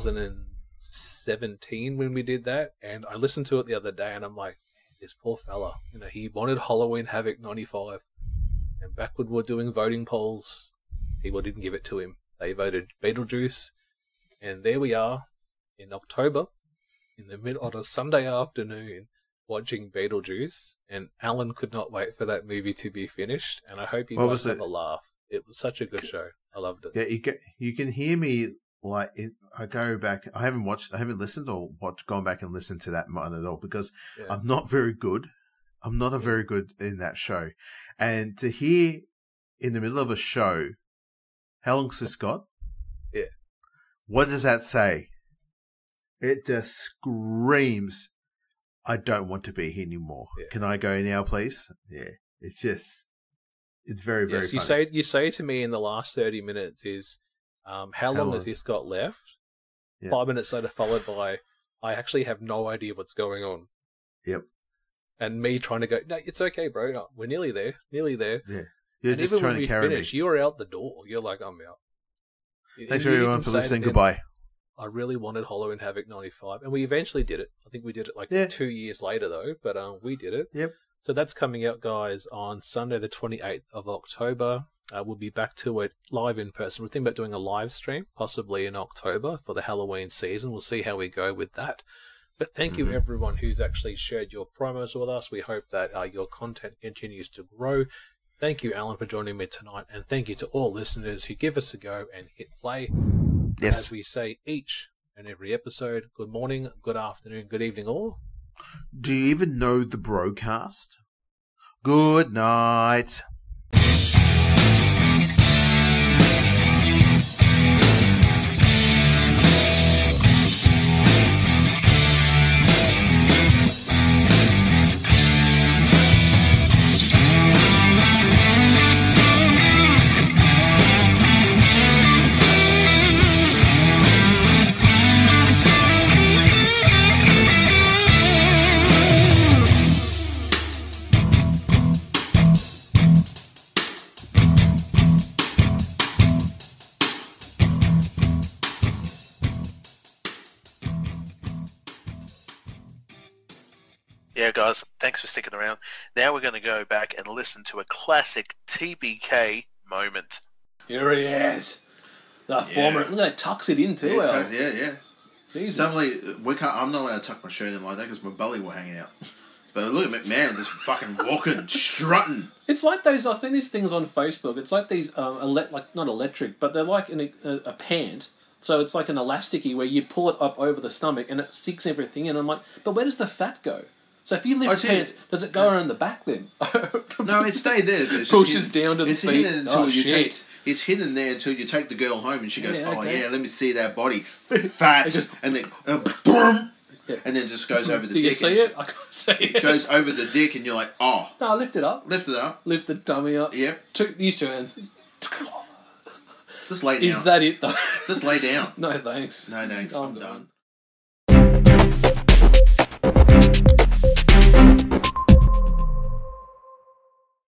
2017 when we did that, and I listened to it the other day and I'm like, this poor fella, he wanted Halloween Havoc 95, and back when we were doing voting polls, people didn't give it to him. They voted Beetlejuice, and there we are in October, in the middle on a Sunday afternoon, watching Beetlejuice, and Alan could not wait for that movie to be finished, and I hope you guys have a laugh. It was such a good show. I loved it. Yeah, you can hear me like I go back. I haven't listened or gone back and listened to that one at all because I'm not very good. I'm not a very good in that show, and to hear in the middle of a show, how long's this got? Yeah. What does that say? It just screams, I don't want to be here anymore. Yeah. Can I go now, please? Yeah. It's very, very funny. You say to me in the last 30 minutes is, how long has this got left? Yeah. 5 minutes later, followed by, I actually have no idea what's going on. Yep. And me trying to go, no, it's okay, bro. No, we're nearly there. Yeah. You're just trying to carry me. You were out the door. You're like, I'm out. Thanks everyone for listening. Goodbye. I really wanted Halloween Havoc 95, and we eventually did it. I think we did it 2 years later, though, but we did it. Yep. So that's coming out, guys, on Sunday, the 28th of October. We'll be back to it live in person. We're thinking about doing a live stream, possibly in October for the Halloween season. We'll see how we go with that. But thank you, everyone who's actually shared your promos with us. We hope that your content continues to grow. Thank you, Alan, for joining me tonight. And thank you to all listeners who give us a go and hit play. Yes. As we say each and every episode, good morning, good afternoon, good evening, all. Do you even know the broadcast? Good night. Yeah, guys, thanks for sticking around. Now we're going to go back and listen to a classic TBK moment. Here he is. The former... Look at that, tucks it in too. Yeah. Jesus. Suddenly, I'm not allowed to tuck my shirt in like that because my belly will hang out. But look at McMahon just fucking walking, strutting. It's like those... I've seen these things on Facebook. It's like these... not electric, but they're like a pant. So it's like an elasticy where you pull it up over the stomach and it sinks everything in. I'm like, but where does the fat go? So if you lift pants, does it go around the back then? No, it stays there. It's pushes down to the feet. It's hidden there until you take the girl home and she goes, let me see that body. Fat. And then, boom. Yeah. And then it just goes over the dick. Do you see it? I can't see it. It goes over the dick and you're like, oh. No, lift it up. Lift it up. Lift the tummy up. Yep. Use two hands. Just lay down. Is that it, though? Just lay down. No, thanks. No, thanks. I'm done.